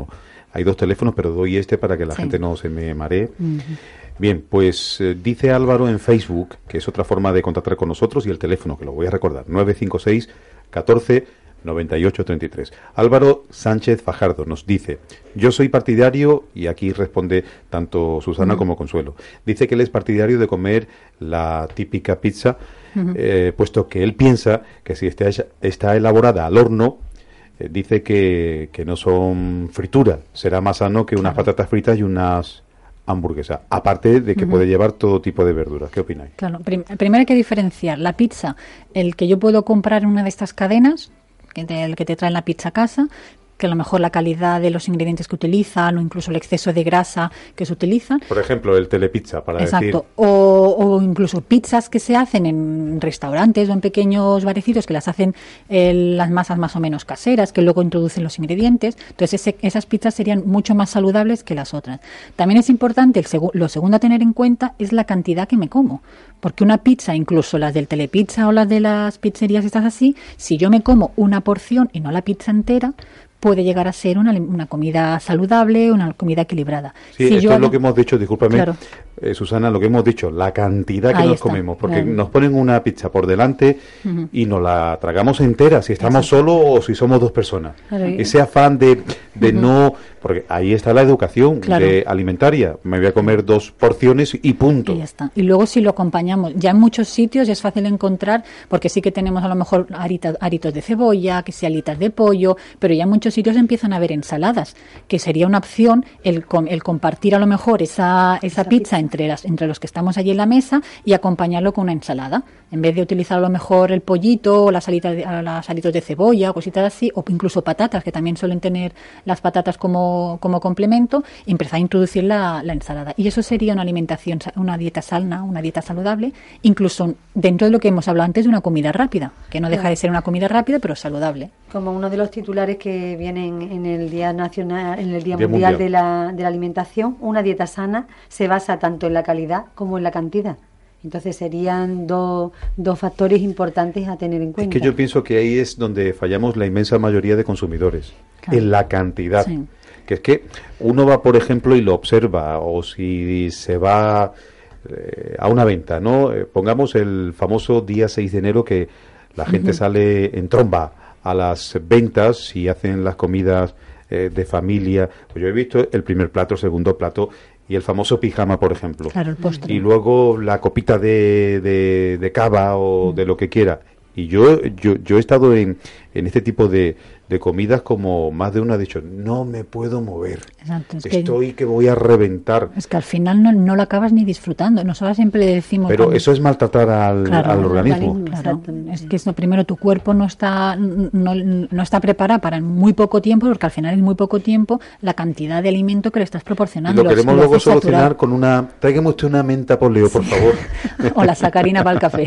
A: hay dos teléfonos, pero doy este para que la
C: Sí.
A: gente no se me maree.
C: Ujú.
A: Bien, pues eh, dice Álvaro en Facebook, que es otra forma de contactar con nosotros, y el teléfono, que lo voy a recordar, nueve cinco seis, catorce, noventa y ocho, treinta y tres. Álvaro Sánchez Fajardo nos dice, yo soy partidario, y aquí responde tanto Susana
C: Ujú.
A: como Consuelo, dice que él es partidario de comer la típica pizza,
C: Ujú.
A: eh, puesto que él piensa que si está, hecha- está elaborada al horno, eh, dice que, que no son frituras, será más sano que unas
C: Claro.
A: patatas fritas y unas hamburguesa, aparte de que
C: Ujú.
A: puede llevar todo tipo de verduras. ¿Qué opináis?
C: Claro, prim- primero hay que diferenciar la pizza, el que yo puedo comprar en una de estas cadenas, que te, el que te traen la pizza a casa, que a lo mejor la calidad de los ingredientes que utilizan o incluso el exceso de grasa que se utilizan.
A: Por ejemplo, el telepizza, para
C: Exacto.
A: decir...
C: O, o incluso pizzas que se hacen en restaurantes o en pequeños barecitos que las hacen eh, las masas más o menos caseras, que luego introducen los ingredientes. Entonces ese- esas pizzas serían mucho más saludables que las otras. También es importante, el segu- lo segundo a tener en cuenta es la cantidad que me como. Porque una pizza, incluso las del Telepizza o las de las pizzerías estas así, si yo me como una porción y no la pizza entera, puede llegar a ser una, una comida saludable, una comida equilibrada.
A: Sí,
C: Si
A: esto
C: yo
A: es lo
C: hago-
A: que hemos dicho, discúlpame,
C: Claro.
A: eh, Susana, lo que hemos dicho, la cantidad que
C: Ahí
A: nos
C: está,
A: comemos, porque
C: claro.
A: nos ponen una pizza por delante
C: Ujú.
A: y nos la tragamos entera, si estamos
C: Exacto.
A: solos o si somos dos personas.
B: Claro, y-
A: Ese afán de, de
C: Ujú.
A: no... Porque ahí está la educación
C: Claro.
A: de alimentaria. Me voy a comer dos porciones y punto.
C: Y ya está. Y luego si lo acompañamos, ya en muchos sitios es fácil encontrar, porque sí que tenemos a lo mejor arita- aritos de cebolla, que sea alitas de pollo, pero ya en muchos sitios empiezan a haber ensaladas, que sería una opción el, com- el compartir a lo mejor esa, esa,
B: Esa
C: pizza,
B: pizza.
C: entre las entre los que estamos allí en la mesa y acompañarlo con una ensalada. En vez de utilizar a lo mejor el pollito o las alitas de, a las alitos de cebolla o cositas así, o incluso patatas, que también suelen tener las patatas como, como complemento, y empezar a introducir la, la ensalada. Y eso sería una alimentación, sa- una dieta sana, una dieta saludable, incluso dentro de lo que hemos hablado antes de una comida rápida, que no deja
B: Claro.
C: de ser una comida rápida, pero saludable.
B: Como uno de los titulares que vienen en el Día Nacional, en el Día,
A: Día
B: Mundial,
A: Mundial.
B: De, la, de la Alimentación, una dieta sana se basa tanto en la calidad como en la cantidad. Entonces serían dos, dos factores importantes a tener en
A: Es
B: cuenta.
A: que yo pienso que ahí es donde fallamos la inmensa mayoría de consumidores,
C: Claro.
A: en la cantidad.
C: Sí.
A: Que es que uno va, por ejemplo, y lo observa, o si se va eh, a una venta, ¿no? Eh, pongamos el famoso día seis de enero que la gente sale en tromba a las ventas y hacen las comidas eh, de familia. Pues yo he visto el primer plato, el segundo plato y el famoso pijama, por ejemplo.
C: Claro, el postre.
A: Y luego la copita de, de, de cava o de lo que quiera. Y yo, yo, yo he estado en, en este tipo de, de comidas como más de una ha dicho, no me puedo mover.
C: Exacto, es que-
A: Estoy que voy a reventar.
C: Es que al final no, no lo acabas ni disfrutando. Nosotros siempre le decimos...
A: Pero
C: cuando-
A: eso es maltratar al,
C: Claro,
A: al
C: al
A: organismo.
B: organismo.
C: Claro,
B: Exactamente.
C: es que eso primero tu cuerpo no está no, no está preparado para en muy poco tiempo, porque al final es muy poco tiempo la cantidad de alimento que le estás
A: Y
C: proporcionando.
A: lo queremos
C: lo
A: luego
C: haces saturar.
A: solucionar con una... Tráigame usted una menta por Leo, por favor.
C: O la sacarina para el café.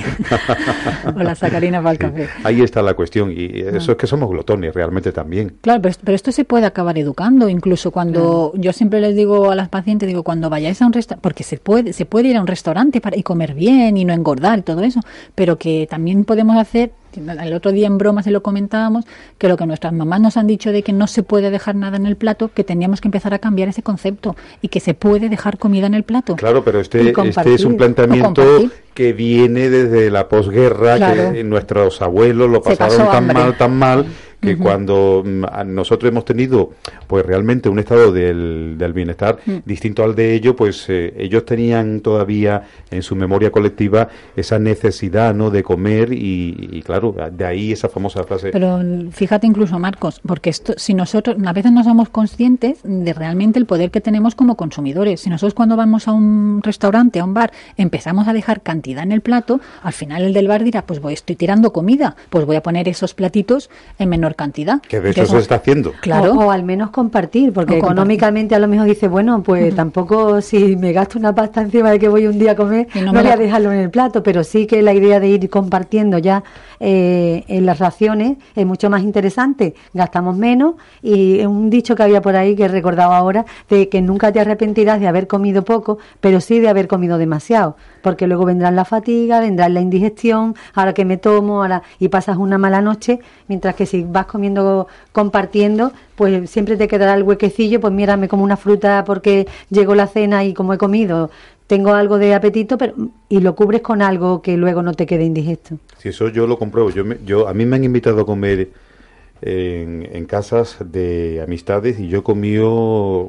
C: O la sacarina para el
A: Sí,
C: café.
A: ahí está la cuestión. Y eso es que somos glotones realmente también.
C: Claro, pero, esto- pero esto se puede acabar educando, incluso cuando yo siempre les digo a las pacientes, digo, cuando vayáis a un restaurante, porque se puede, se puede ir a un restaurante para y comer bien y no engordar y todo eso, pero que también podemos hacer, el otro día en broma se lo comentábamos, que lo que nuestras mamás nos han dicho de que no se puede dejar nada en el plato, que teníamos que empezar a cambiar ese concepto y que se puede dejar comida en el plato.
A: Claro, pero
B: Y
A: este, este
B: compartir.
A: es un
C: O
A: planteamiento
C: compartir.
A: que viene desde la posguerra,
C: Claro.
A: que nuestros abuelos lo
C: Se
A: pasaron
C: pasó
A: tan
C: hambre.
A: mal, tan mal, que
C: Ujú.
A: cuando mm, a- nosotros hemos tenido pues realmente un estado del, del bienestar
C: Mm.
A: distinto al de ellos, pues eh, ellos tenían todavía en su memoria colectiva esa necesidad, ¿no?, de comer y, y claro, de ahí esa famosa frase.
C: Pero fíjate incluso, Marcos, porque esto, si nosotros a veces no somos conscientes de realmente el poder que tenemos como consumidores. Si nosotros cuando vamos a un restaurante, a un bar, empezamos a dejar cantidad en el plato, al final el del bar dirá, pues voy, estoy tirando comida, pues voy a poner esos platitos en menor cantidad.
A: Que de hecho
C: Entonces,
A: se está haciendo.
C: Claro.
B: O, o al menos compartir, porque
C: O compartir.
B: económicamente a lo mejor dice, bueno, pues tampoco si me gasto una pasta encima de que voy un día a comer,
C: Y no
B: no,
C: me
B: voy
C: la-
B: a dejarlo en el plato, pero sí que la idea de ir compartiendo ya eh, en las raciones es mucho más interesante, gastamos menos, y un dicho que había por ahí que he recordado ahora, de que nunca te arrepentirás de haber comido poco, pero sí de haber comido demasiado, porque luego vendrá la fatiga, vendrá la indigestión, ahora que me tomo, ahora y pasas una mala noche, mientras que si vas comiendo, compartiendo, pues siempre te quedará el huequecillo, pues mira, me como una fruta porque llegó la cena y como he comido, tengo algo de apetito, pero y lo cubres con algo que luego no te quede indigesto.
A: Si eso yo lo compruebo. Yo, me, yo a mí me han invitado a comer en, en casas de amistades y yo he comido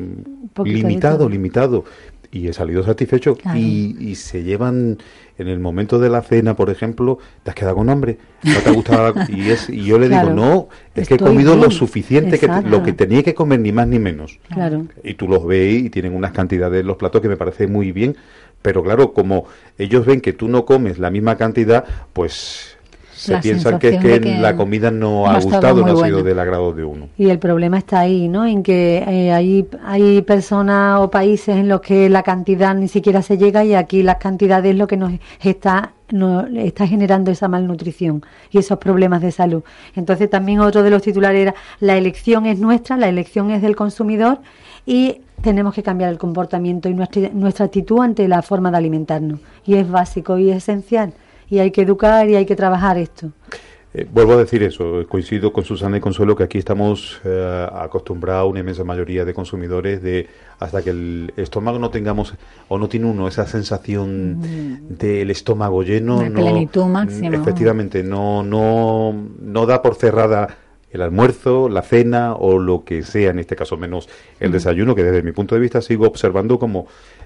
A: limitado, limitado. Y he salido satisfecho.
C: Claro.
A: Y, y se llevan, en el momento de la cena, por ejemplo, te has quedado con hambre, no te ha gustado. y, es, y yo le
B: claro,
A: digo, no, es que he
B: estoy
A: comido
B: bien.
A: lo suficiente, que te, lo que tenía que comer, ni más ni menos.
B: Claro.
A: Y tú los ves y tienen unas cantidades en los platos que me parece muy bien. Pero claro, como ellos ven que tú no comes la misma cantidad, pues se
C: La
A: piensan que es que,
C: que
A: la comida no
C: no
A: ha
C: ha estado
A: gustado,
C: muy
A: no ha
C: buena.
A: sido del agrado de uno.
B: Y el problema está ahí, ¿no? En que eh, hay, hay personas o países en los que la cantidad ni siquiera se llega, y aquí las cantidades es lo que nos está, nos está generando esa malnutrición y esos problemas de salud. Entonces también otro de los titulares era: la elección es nuestra, la elección es del consumidor, y tenemos que cambiar el comportamiento y nuestra, nuestra actitud ante la forma de alimentarnos. Y es básico y es esencial. Y hay que educar y hay que trabajar esto.
A: Eh, vuelvo a decir eso, coincido con Susana y Consuelo que aquí estamos eh, acostumbrados, una inmensa mayoría de consumidores, de hasta que el estómago no tengamos, o no tiene uno esa sensación mm. del estómago lleno,
C: una
A: no,
C: plenitud máxima.
A: Efectivamente, no, no, no da por cerrada el almuerzo, la cena o lo que sea, en este caso menos el mm. desayuno, que desde mi punto de vista sigo observando como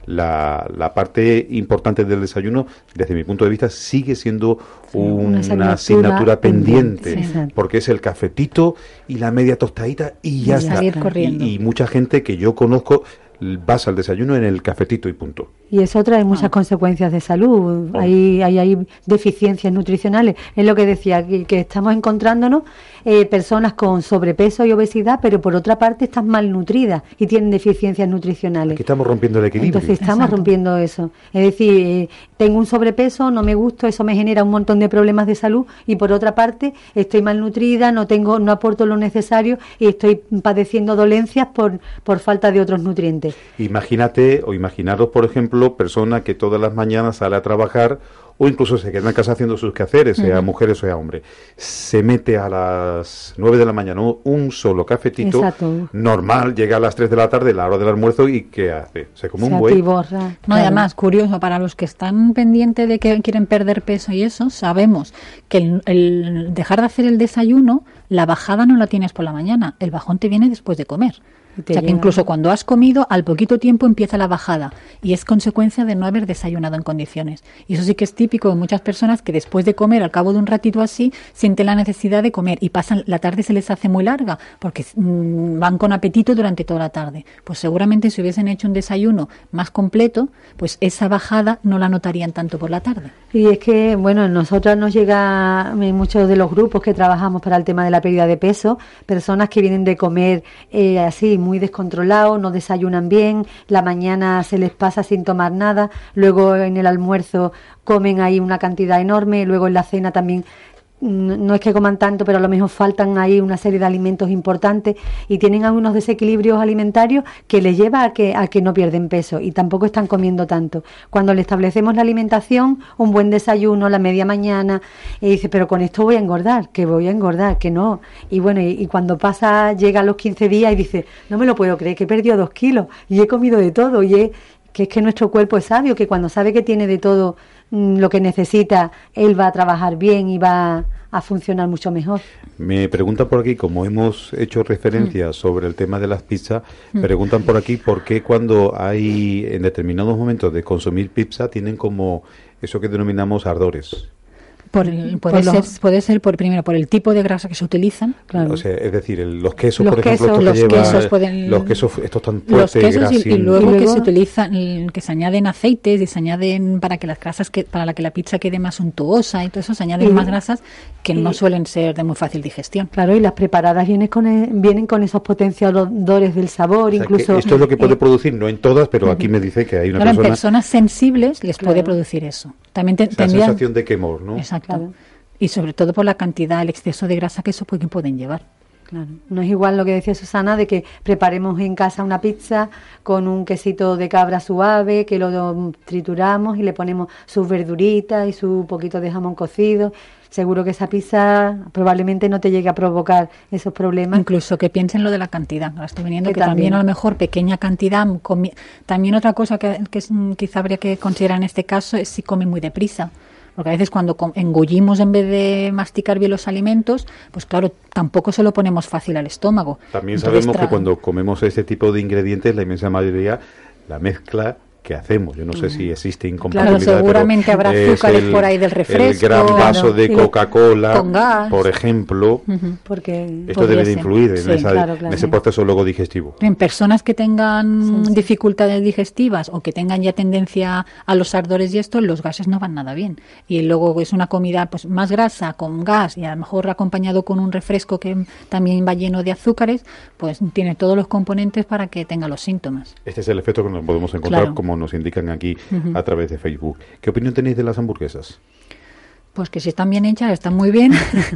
A: la, la parte importante del desayuno, desde mi punto de vista, sigue siendo sí, un, una, asignatura, una asignatura pendiente, pendiente sí, porque es el cafetito y la media tostadita y ya está. Y, y mucha gente que yo conozco basa el desayuno en el cafetito y punto.
B: Y eso trae muchas ah. consecuencias de salud. Oh. Hay, hay, hay deficiencias nutricionales. Es lo que decía, que, que estamos encontrándonos eh, personas con sobrepeso y obesidad, pero por otra parte están malnutridas y tienen deficiencias nutricionales.
A: Aquí estamos rompiendo el equilibrio.
B: Entonces estamos Exacto. rompiendo eso. Es decir, eh, tengo un sobrepeso, no me gusto, eso me genera un montón de problemas de salud, y por otra parte estoy malnutrida, no tengo, no aporto lo necesario y estoy padeciendo dolencias por, por falta de otros nutrientes.
A: Imagínate o imaginaros, por ejemplo, persona que todas las mañanas sale a trabajar o incluso se queda en casa haciendo sus quehaceres, sea uh-huh. mujeres o sea hombre, se mete a las nueve de la mañana un solo cafetito Exacto. normal, llega a las tres de la tarde, la hora del almuerzo, y ¿qué hace? Se come se un buey.
C: No, claro. Además, curioso, para los que están pendientes de que quieren perder peso y eso, sabemos que el, el dejar de hacer el desayuno, la bajada no la tienes por la mañana, el bajón te viene después de comer. O sea que incluso cuando has comido, al poquito tiempo empieza la bajada, y es consecuencia de no haber desayunado en condiciones. Y eso sí que es típico de muchas personas, que después de comer, al cabo de un ratito así, sienten la necesidad de comer y pasan, la tarde se les hace muy larga porque mmm, van con apetito durante toda la tarde. Pues seguramente si hubiesen hecho un desayuno más completo, pues esa bajada no la notarían tanto por la tarde.
B: Y es que, bueno, nosotras nos llega en muchos de los grupos que trabajamos para el tema de la pérdida de peso, personas que vienen de comer eh, así, muy descontrolados, no desayunan bien, la mañana se les pasa sin tomar nada, luego en el almuerzo comen ahí una cantidad enorme, luego en la cena también no es que coman tanto, pero a lo mejor faltan ahí una serie de alimentos importantes y tienen algunos desequilibrios alimentarios que les lleva a que, a que no pierden peso y tampoco están comiendo tanto. Cuando le establecemos la alimentación, un buen desayuno, la media mañana, y dice, pero con esto voy a engordar, que voy a engordar, que no. Y bueno, y, y cuando pasa, llega a los quince días y dice, no me lo puedo creer, que he perdido dos kilos y he comido de todo, y he, que es que nuestro cuerpo es sabio, que cuando sabe que tiene de todo lo que necesita, él va a trabajar bien y va a funcionar mucho mejor.
A: Me preguntan por aquí, como hemos hecho referencia mm. sobre el tema de las pizzas, mm. preguntan por aquí por qué cuando hay en determinados momentos de consumir pizza tienen como eso que denominamos ardores.
C: Por el, puede, por ser, los, puede ser por primero por el tipo de grasa que se utilizan,
A: claro. O sea, es decir, el, los quesos,
C: los
A: por
C: quesos,
A: ejemplo,
C: los,
A: estos que
C: quesos
A: lleva,
C: pueden,
A: los quesos estos tan fuertes,
C: los quesos y, y, luego
B: y luego
C: que se utilizan, que se añaden aceites y se añaden para que las grasas que para la que la pizza quede más untuosa y todo eso, se añaden y, más grasas que y, no suelen ser de muy fácil digestión.
B: Claro, y las preparadas vienen con el, vienen con esos potenciadores del sabor, o sea, incluso
A: esto es lo que puede eh, producir, no en todas, pero uh-huh. aquí me dice que hay una
C: claro,
A: persona
C: en personas sensibles les claro. puede producir eso. También te,
A: o sea,
C: tendría
A: sensación de quemor, ¿no?
C: Exacto.
B: Claro.
C: Y sobre todo por la cantidad, el exceso de grasa que eso puede, que pueden llevar.
B: Claro. No es igual lo que decía Susana de que preparemos en casa una pizza con un quesito de cabra suave, que lo trituramos y le ponemos sus verduritas y su poquito de jamón cocido. Seguro que esa pizza probablemente no te llegue a provocar esos problemas.
C: Incluso que piensen lo de la cantidad. Ahora estoy viniendo que, que también. también a lo mejor pequeña cantidad. Comi- también otra cosa que, que es, quizá habría que considerar en este caso es si comen muy deprisa. Porque a veces cuando engullimos en vez de masticar bien los alimentos, pues claro, tampoco se lo ponemos fácil al estómago.
A: También Entonces, sabemos tra- que cuando comemos ese tipo de ingredientes, la inmensa mayoría, la mezcla que hacemos. Yo no sé si existe incompatibilidad.
C: Claro, seguramente habrá azúcares el, por ahí del refresco.
A: El gran vaso
C: claro,
A: de Coca-Cola,
C: con gas,
A: por ejemplo.
C: Uh-huh. Porque
A: esto debe de influir en,
C: sí,
A: esa,
C: claro, claro,
A: en ese proceso luego digestivo.
C: En personas que tengan
B: sí, sí.
C: dificultades digestivas o que tengan ya tendencia a los ardores y esto, los gases no van nada bien. Y luego es una comida pues más grasa, con gas y a lo mejor acompañado con un refresco que también va lleno de azúcares, pues tiene todos los componentes para que tenga los síntomas.
A: Este es el efecto que nos podemos encontrar
C: claro.
A: como nos indican aquí uh-huh. a través de Facebook. ¿Qué opinión tenéis de las hamburguesas?
C: Pues que si están bien hechas, están muy bien.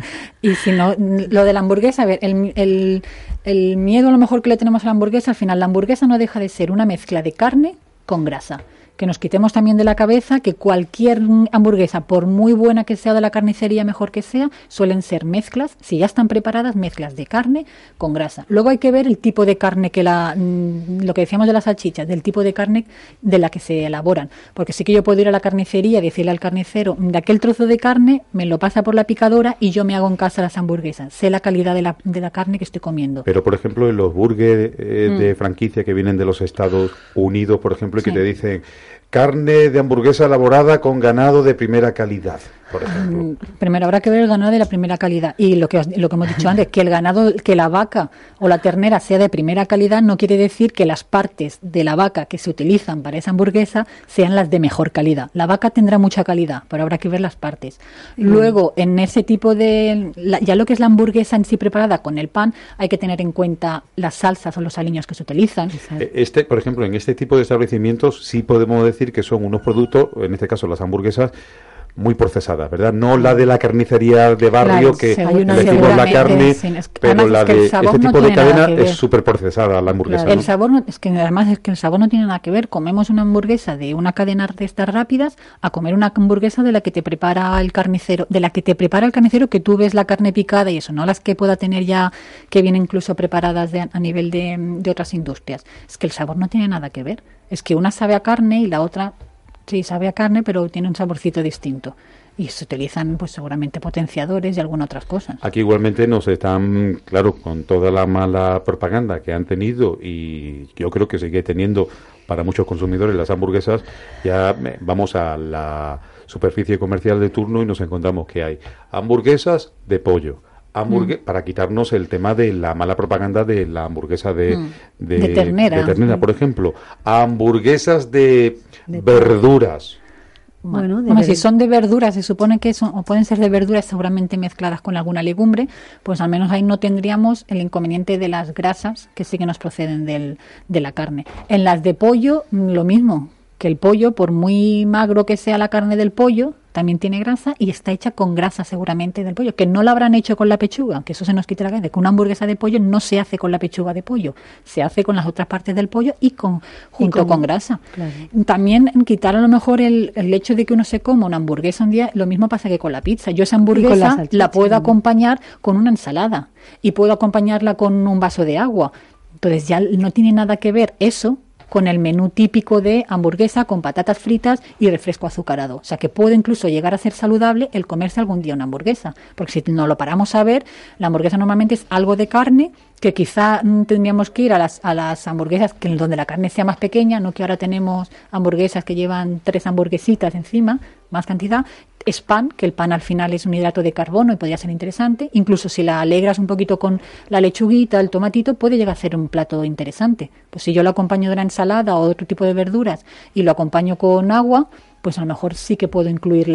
C: Y si no, lo de la hamburguesa, a ver, el, el, el miedo a lo mejor que le tenemos a la hamburguesa, al final la hamburguesa no deja de ser una mezcla de carne con grasa. Que nos quitemos también de la cabeza que cualquier hamburguesa, por muy buena que sea de la carnicería, mejor que sea, suelen ser mezclas, si ya están preparadas, mezclas de carne con grasa. Luego hay que ver el tipo de carne que la, lo que decíamos de las salchichas, del tipo de carne de la que se elaboran. Porque sí que yo puedo ir a la carnicería y decirle al carnicero, de aquel trozo de carne me lo pasa por la picadora y yo me hago en casa las hamburguesas. Sé la calidad de la, de la carne que estoy comiendo.
A: Pero, por ejemplo, en los burgers eh, mm. de franquicia que vienen de los Estados Unidos, por ejemplo, y que sí. te dicen carne de hamburguesa elaborada con ganado de primera calidad, por ejemplo.
C: Primero habrá que ver el ganado de la primera calidad. Y lo que, lo que hemos dicho antes, que el ganado, que la vaca o la ternera sea de primera calidad, no quiere decir que las partes de la vaca que se utilizan para esa hamburguesa sean las de mejor calidad. La vaca tendrá mucha calidad, pero habrá que ver las partes. Mm. Luego, en ese tipo de... La, ya lo que es la hamburguesa en sí preparada con el pan, hay que tener en cuenta las salsas o los aliños que se utilizan.
A: Este, por ejemplo, en este tipo de establecimientos sí podemos decir que son unos productos, en este caso las hamburguesas, muy procesadas, ¿verdad? No la de la carnicería de barrio, claro, que decimos la carne, sí, es que, pero la es que de este tipo no de cadena es súper procesada la hamburguesa.
C: Claro.
A: ¿no?
C: El sabor no, es que además es que el sabor no tiene nada que ver. Comemos una hamburguesa de una cadena de estas rápidas a comer una hamburguesa de la que te prepara el carnicero, de la que te prepara el carnicero, que tú ves la carne picada y eso, no las que pueda tener ya, que vienen incluso preparadas de, a nivel de, de otras industrias. Es que el sabor no tiene nada que ver. Es que una sabe a carne y la otra sí sabe a carne, pero tiene un saborcito distinto. Y se utilizan, pues seguramente, potenciadores y algunas otras cosas.
A: Aquí igualmente nos están, claro, con toda la mala propaganda que han tenido y yo creo que sigue teniendo para muchos consumidores las hamburguesas, ya vamos a la superficie comercial de turno y nos encontramos que hay hamburguesas de pollo, Hamburgue- mm. para quitarnos el tema de la mala propaganda de la hamburguesa de,
C: mm.
A: de,
C: de ternera,
A: de ternera
C: mm.
A: por ejemplo, hamburguesas de, de verduras.
C: Bueno, de bueno si son de verduras, se supone que son, o pueden ser de verduras seguramente mezcladas con alguna legumbre, pues al menos ahí no tendríamos el inconveniente de las grasas que sí que nos proceden del, de la carne. En las de pollo, lo mismo, que el pollo, por muy magro que sea la carne del pollo, también tiene grasa y está hecha con grasa seguramente del pollo, que no la habrán hecho con la pechuga, que eso se nos quita la cabeza, que una hamburguesa de pollo no se hace con la pechuga de pollo, se hace con las otras partes del pollo y con junto y con, con grasa. Claro. También quitar a lo mejor el, el hecho de que uno se coma una hamburguesa un día, lo mismo pasa que con la pizza. Yo esa hamburguesa la, salchicha, la puedo acompañar con una ensalada y puedo acompañarla con un vaso de agua. Entonces ya no tiene nada que ver eso con el menú típico de hamburguesa con patatas fritas y refresco azucarado. O sea, que puede incluso llegar a ser saludable el comerse algún día una hamburguesa. Porque si no lo paramos a ver, la hamburguesa normalmente es algo de carne, que quizá mm, tendríamos que ir a las, a las hamburguesas que donde la carne sea más pequeña, no que ahora tenemos hamburguesas que llevan tres hamburguesitas encima, más cantidad. Es pan, que el pan al final es un hidrato de carbono y podría ser interesante. Incluso si la alegras un poquito con la lechuguita, el tomatito, puede llegar a ser un plato interesante. Pues si yo lo acompaño de una ensalada o otro tipo de verduras y lo acompaño con agua, pues a lo mejor sí que puedo incluir la,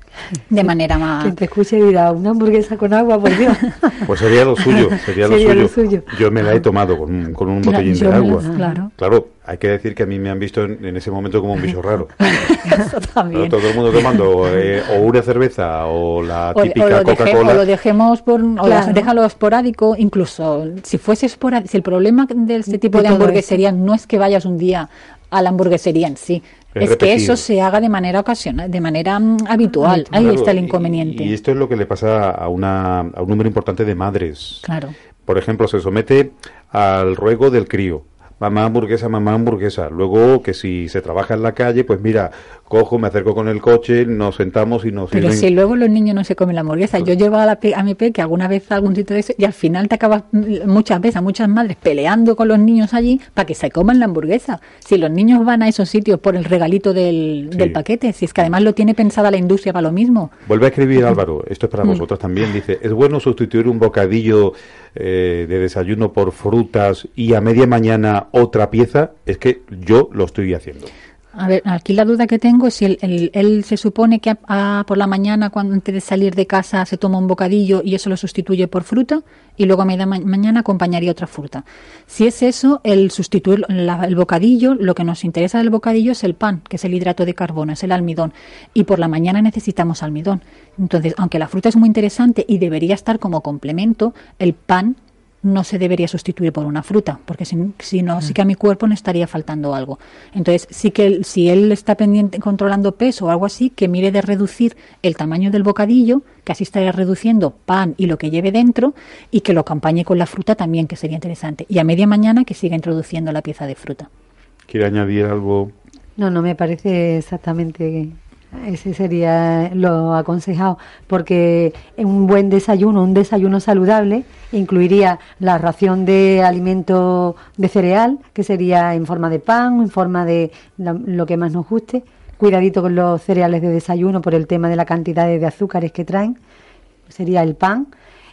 C: de manera más...
B: Quien te escuche dirá, una hamburguesa con agua, por Dios.
A: Pues sería lo suyo, sería,
B: sería
A: lo,
B: lo
A: suyo.
B: suyo.
A: Yo me la he tomado con un, con un
C: Claro,
A: botellín
C: yo
A: de
C: me
A: agua.
C: las- claro.
A: Claro, hay que decir que a mí me han visto en, en ese momento como un bicho raro.
C: Eso también.
A: Claro, todo el mundo tomando eh, o una cerveza o la
C: O,
A: típica
C: o lo deje-
A: Coca-Cola.
C: o lo dejemos por, o
B: Claro.
C: déjalo esporádico, incluso si fuese esporádico, si el problema de este tipo
B: De
C: de,
B: todo
C: hamburguesería no es que vayas un día a la hamburguesería en sí,
A: Es
C: es, que
A: repetido.
C: eso se haga de manera ocasional, de manera mm, habitual. Ahí
A: Claro,
C: está el
A: y-
C: inconveniente.
A: Y, esto es lo que le pasa a, una, a un número importante de madres.
C: Claro.
A: Por ejemplo, se somete al ruego del crío. Mamá hamburguesa, mamá hamburguesa. Luego que si se trabaja en la calle, pues mira, cojo, me acerco con el coche, nos sentamos y nos
C: Pero
A: sirven-
C: si luego los niños no se comen la hamburguesa, yo llevo a, la pe- a mi peque alguna vez a algún sitio de eso y al final te acabas mm, muchas veces, a muchas madres peleando con los niños allí para que se coman la hamburguesa. Si los niños van a esos sitios por el regalito del,
A: Sí.
C: del paquete, si es que además lo tiene pensada la industria para lo mismo.
A: Vuelve a escribir Álvaro, esto es para
C: Mm.
A: vosotros también, dice, ¿es bueno sustituir un bocadillo eh, de desayuno por frutas y a media mañana otra pieza? Es que yo lo estoy haciendo.
C: A ver, aquí la duda que tengo es si él, él- él se supone que a- a- por la mañana, cuando antes de salir de casa, se toma un bocadillo y eso lo sustituye por fruta y luego a media ma- mañana acompañaría otra fruta. Si es eso, el sustituir la- el bocadillo, lo que nos interesa del bocadillo es el pan, que es el hidrato de carbono, es el almidón. Y por la mañana necesitamos almidón. Entonces, aunque la fruta es muy interesante y debería estar como complemento, el pan no se debería sustituir por una fruta, porque si, si no, sí que a mi cuerpo no estaría faltando algo. Entonces, sí que él- si él está pendiente, controlando peso o algo así, que mire de reducir el tamaño del bocadillo, que así estaría reduciendo pan y lo que lleve dentro, y que lo acompañe con la fruta también, que sería interesante. Y a media mañana que siga introduciendo la pieza de fruta.
A: ¿Quiere añadir algo?
B: No, no me parece exactamente ese sería lo aconsejado, porque un buen desayuno, un desayuno saludable, incluiría la ración de alimento de cereal, que sería en forma de pan, en forma de la- lo que más nos guste. Cuidadito con los cereales de desayuno por el tema de la cantidad de azúcares que traen, sería el pan.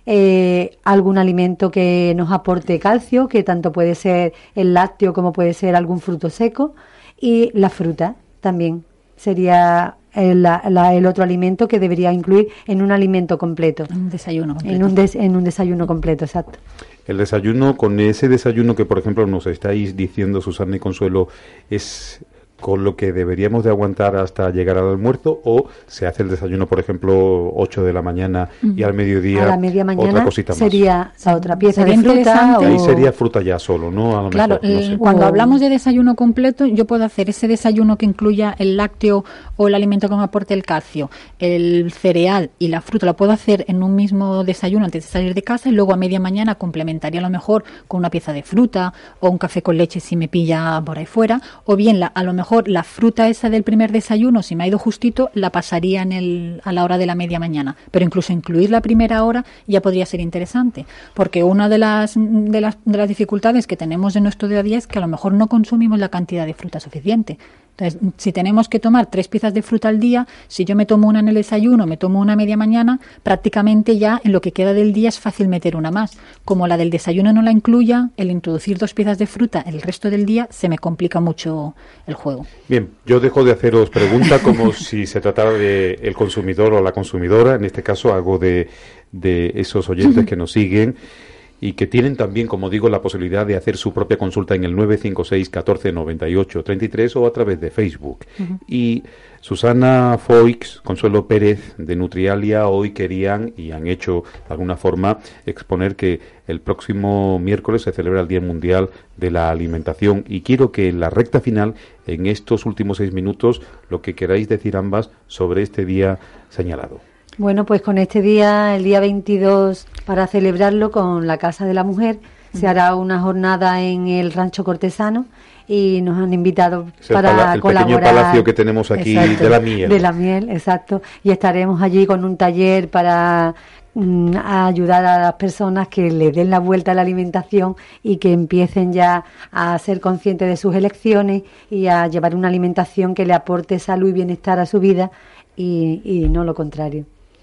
B: Eh, algún alimento que nos aporte calcio, que tanto puede ser el lácteo como puede ser algún fruto seco, y la fruta también sería el, la- la- el otro alimento que debería incluir en un alimento completo,
C: Un desayuno completo.
B: en un, des- en un desayuno completo, exacto.
A: El desayuno, con ese desayuno que, por ejemplo, nos estáis diciendo, Susana y Consuelo, es con lo que deberíamos de aguantar hasta llegar al almuerzo, o se hace el desayuno, por ejemplo, ocho de la mañana y al mediodía
B: A la media
A: otra
B: mañana
A: cosita más?
B: sería la otra pieza
C: Sería
B: de fruta.
C: interesante.
A: Ahí
B: o-
A: sería fruta ya solo, ¿no? A lo
C: Claro,
A: mejor, no
C: el-
A: sé.
C: cuando
B: O-
C: hablamos de desayuno completo, yo puedo hacer ese desayuno que incluya el lácteo o el alimento que me aporte el calcio, el cereal y la fruta. Lo puedo hacer en un mismo desayuno antes de salir de casa y luego a media mañana complementaría a lo mejor con una pieza de fruta o un café con leche si me pilla por ahí fuera. O bien, la, a lo mejor la fruta esa del primer desayuno, si me ha ido justito, la pasaría en el, a la hora de la media mañana. Pero incluso incluir la primera hora ya podría ser interesante, porque una de las, de las, de las dificultades que tenemos en nuestro día a día es que a lo mejor no consumimos la cantidad de fruta suficiente. Entonces, si tenemos que tomar tres piezas de fruta al día, si yo me tomo una en el desayuno, me tomo una a media mañana, prácticamente ya en lo que queda del día es fácil meter una más. Como la del desayuno no la incluya, el introducir dos piezas de fruta el resto del día se me complica mucho el juego.
A: Bien, yo dejo de haceros preguntas como si se tratara de el consumidor o la consumidora. En este caso hago de, de esos oyentes que nos siguen y que tienen también, como digo, la posibilidad de hacer su propia consulta en el nueve cinco seis, catorce, noventa y ocho, treinta y tres o a través de Facebook. Y Susana Foix, Consuelo Pérez de Nutrialia hoy querían y han hecho de alguna forma exponer que el próximo miércoles se celebra el Día Mundial de la Alimentación, y quiero que en la recta final, en estos últimos seis minutos, lo que queráis decir ambas sobre este día señalado.
B: Bueno, pues con este día, el día veintidós, para celebrarlo con la Casa de la Mujer, se hará una jornada en el Rancho Cortesano y nos han invitado
A: Es el
B: para
A: pala- el pequeño
B: colaborar.
A: palacio que tenemos aquí de la miel.
B: De la miel, exacto. Y estaremos allí con un taller para mm, ayudar a las personas que le den la vuelta a la alimentación y que empiecen ya a ser conscientes de sus elecciones y a llevar una alimentación que le aporte salud y bienestar a su vida y, y no lo contrario.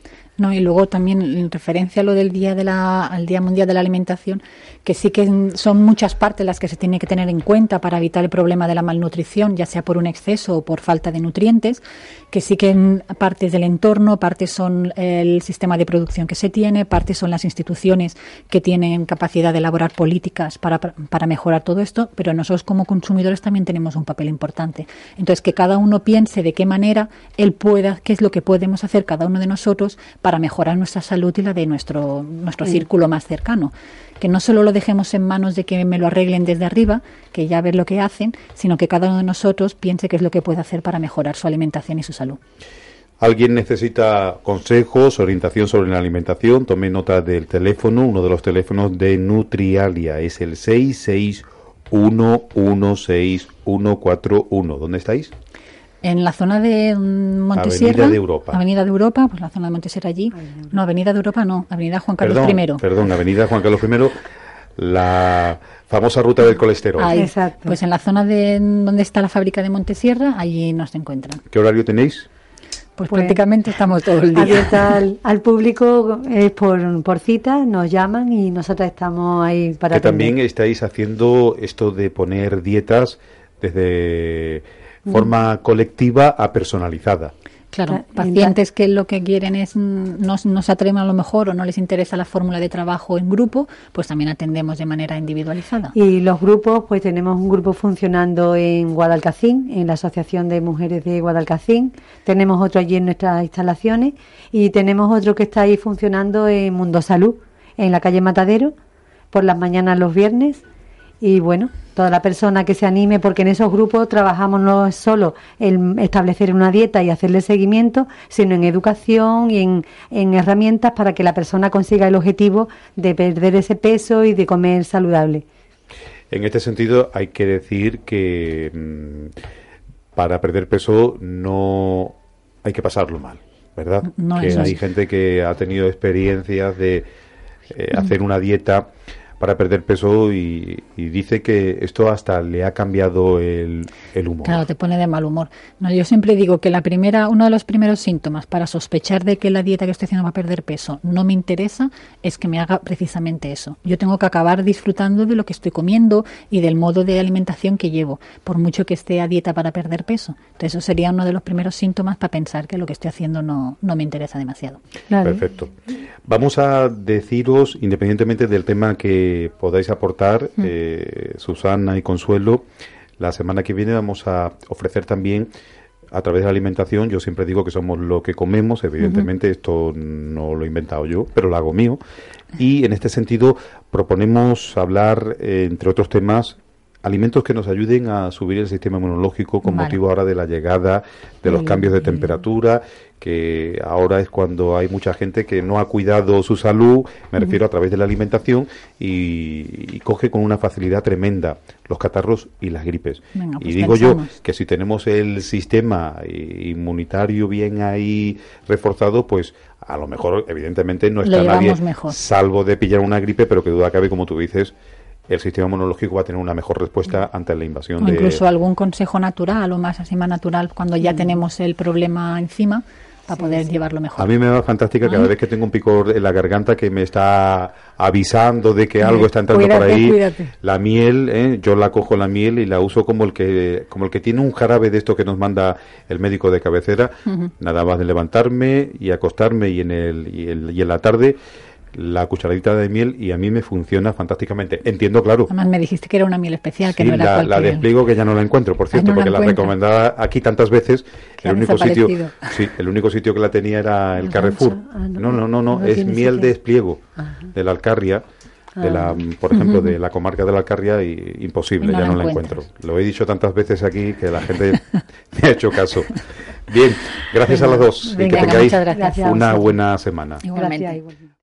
C: No, y luego también en referencia a lo del día de la, al Día Mundial de la Alimentación, que sí que son muchas partes las que se tiene que tener en cuenta para evitar el problema de la malnutrición, ya sea por un exceso o por falta de nutrientes, que sí que en partes del entorno, partes son el sistema de producción que se tiene, partes son las instituciones que tienen capacidad de elaborar políticas para, para mejorar todo esto, pero nosotros como consumidores también tenemos un papel importante. Entonces, que cada uno piense de qué manera él pueda, qué es lo que podemos hacer cada uno de nosotros para mejorar nuestra salud y la de nuestro, nuestro sí. círculo más cercano. Que no solo lo dejemos en manos de que me lo arreglen desde arriba, que ya ver lo que hacen, sino que cada uno de nosotros piense qué es lo que puede hacer para mejorar su alimentación y su salud.
A: ¿Alguien necesita consejos, orientación sobre la alimentación? Tome nota del teléfono, uno de los teléfonos de Nutrialia, es el seis seis uno uno seis uno cuatro uno. ¿Dónde estáis?
C: En la zona de Montesierra.
A: Avenida de Europa.
C: Avenida de Europa, pues la zona de Montesierra allí. No, Avenida de Europa no, Avenida Juan Carlos
A: perdón,
C: primero.
A: Perdón, Avenida Juan Carlos primero, la famosa ruta del colesterol.
C: Ahí, exacto. Pues en la zona de donde está la fábrica de Montesierra, allí nos encuentran.
A: ¿Qué horario tenéis?
C: Pues, pues prácticamente estamos todo el día.
B: Abierta al, al público, es por, por cita, nos llaman y nosotros estamos ahí para
A: Que
B: atender.
A: también estáis haciendo esto de poner dietas desde forma colectiva a personalizada.
C: Claro, pacientes que lo que quieren es no, no se atreven a lo mejor o no les interesa la fórmula de trabajo en grupo, pues también atendemos de manera individualizada.
B: Y los grupos, pues tenemos un grupo funcionando en Guadalcacín, en la Asociación de Mujeres de Guadalcacín, tenemos otro allí en nuestras instalaciones y tenemos otro que está ahí funcionando en Mundo Salud, en la calle Matadero, por las mañanas los viernes. Y bueno, toda la persona que se anime, porque en esos grupos trabajamos no solo en establecer una dieta y hacerle seguimiento, sino en educación y en, en herramientas para que la persona consiga el objetivo de perder ese peso y de comer saludable.
A: En este sentido hay que decir que mmm, para perder peso no hay que pasarlo mal, ¿verdad?
C: No,
A: que hay
C: es...
A: gente que ha tenido experiencias de eh, hacer una dieta para perder peso y, y dice que esto hasta le ha cambiado el, el humor.
C: Claro, te pone de mal humor. No, yo siempre digo que la primera, uno de los primeros síntomas para sospechar de que la dieta que estoy haciendo para perder peso no me interesa es que me haga precisamente eso. Yo tengo que acabar disfrutando de lo que estoy comiendo y del modo de alimentación que llevo, por mucho que esté a dieta para perder peso. Entonces eso sería uno de los primeros síntomas para pensar que lo que estoy haciendo no, no me interesa demasiado.
B: Claro.
A: Perfecto. Vamos a deciros, independientemente del tema que podáis aportar, mm. eh, Susana y Consuelo, la semana que viene vamos a ofrecer también a través de la alimentación. Yo siempre digo que somos lo que comemos, evidentemente uh-huh. esto no lo he inventado yo, pero lo hago mío, y en este sentido proponemos hablar, eh, entre otros temas, alimentos que nos ayuden a subir el sistema inmunológico con vale. motivo ahora de la llegada de los cambios de temperatura, que ahora es cuando hay mucha gente que no ha cuidado su salud, me uh-huh. refiero a través de la alimentación, y, y coge con una facilidad tremenda los catarros y las gripes.
C: Venga, pues
A: y digo
C: pensamos.
A: yo que si tenemos el sistema inmunitario bien ahí reforzado, pues a lo mejor evidentemente no está nadie
C: mejor.
A: salvo de pillar una gripe, pero que duda cabe, como tú dices, el sistema inmunológico va a tener una mejor respuesta ante la invasión
C: o
A: de...
C: incluso algún consejo natural o más así más natural cuando ya mm. tenemos el problema encima para sí, poder sí. llevarlo mejor.
A: A mí me va fantástica cada Ay. vez que tengo un picor en la garganta que me está avisando de que sí. algo está entrando
C: cuídate,
A: por ahí.
C: Cuídate.
A: La miel, ¿eh? yo la cojo la miel y la uso como el que como el que tiene un jarabe de esto que nos manda el médico de cabecera. Uh-huh. Nada más de levantarme y acostarme y en el y, el, y en la tarde la cucharadita de miel y a mí me funciona fantásticamente. Entiendo, claro.
C: Además me dijiste que era una miel especial, que
A: sí,
C: no era
A: la,
C: cualquier...
A: la despliego que ya no la encuentro, por cierto, Ay, no porque la, la recomendaba aquí tantas veces. Que el único sitio, sí, el único sitio que la tenía era el, el Carrefour. Ah, no, no, no, no, no es miel de despliego de la Alcarria, de la, por ejemplo, uh-huh. de la comarca de la Alcarria, y imposible, y no ya no la encuentro. Lo he dicho tantas veces aquí que la gente me ha hecho caso. Bien, gracias Venga. a las dos. Venga, y que tengáis una buena semana.
C: Igualmente.
B: Gracias, igualmente.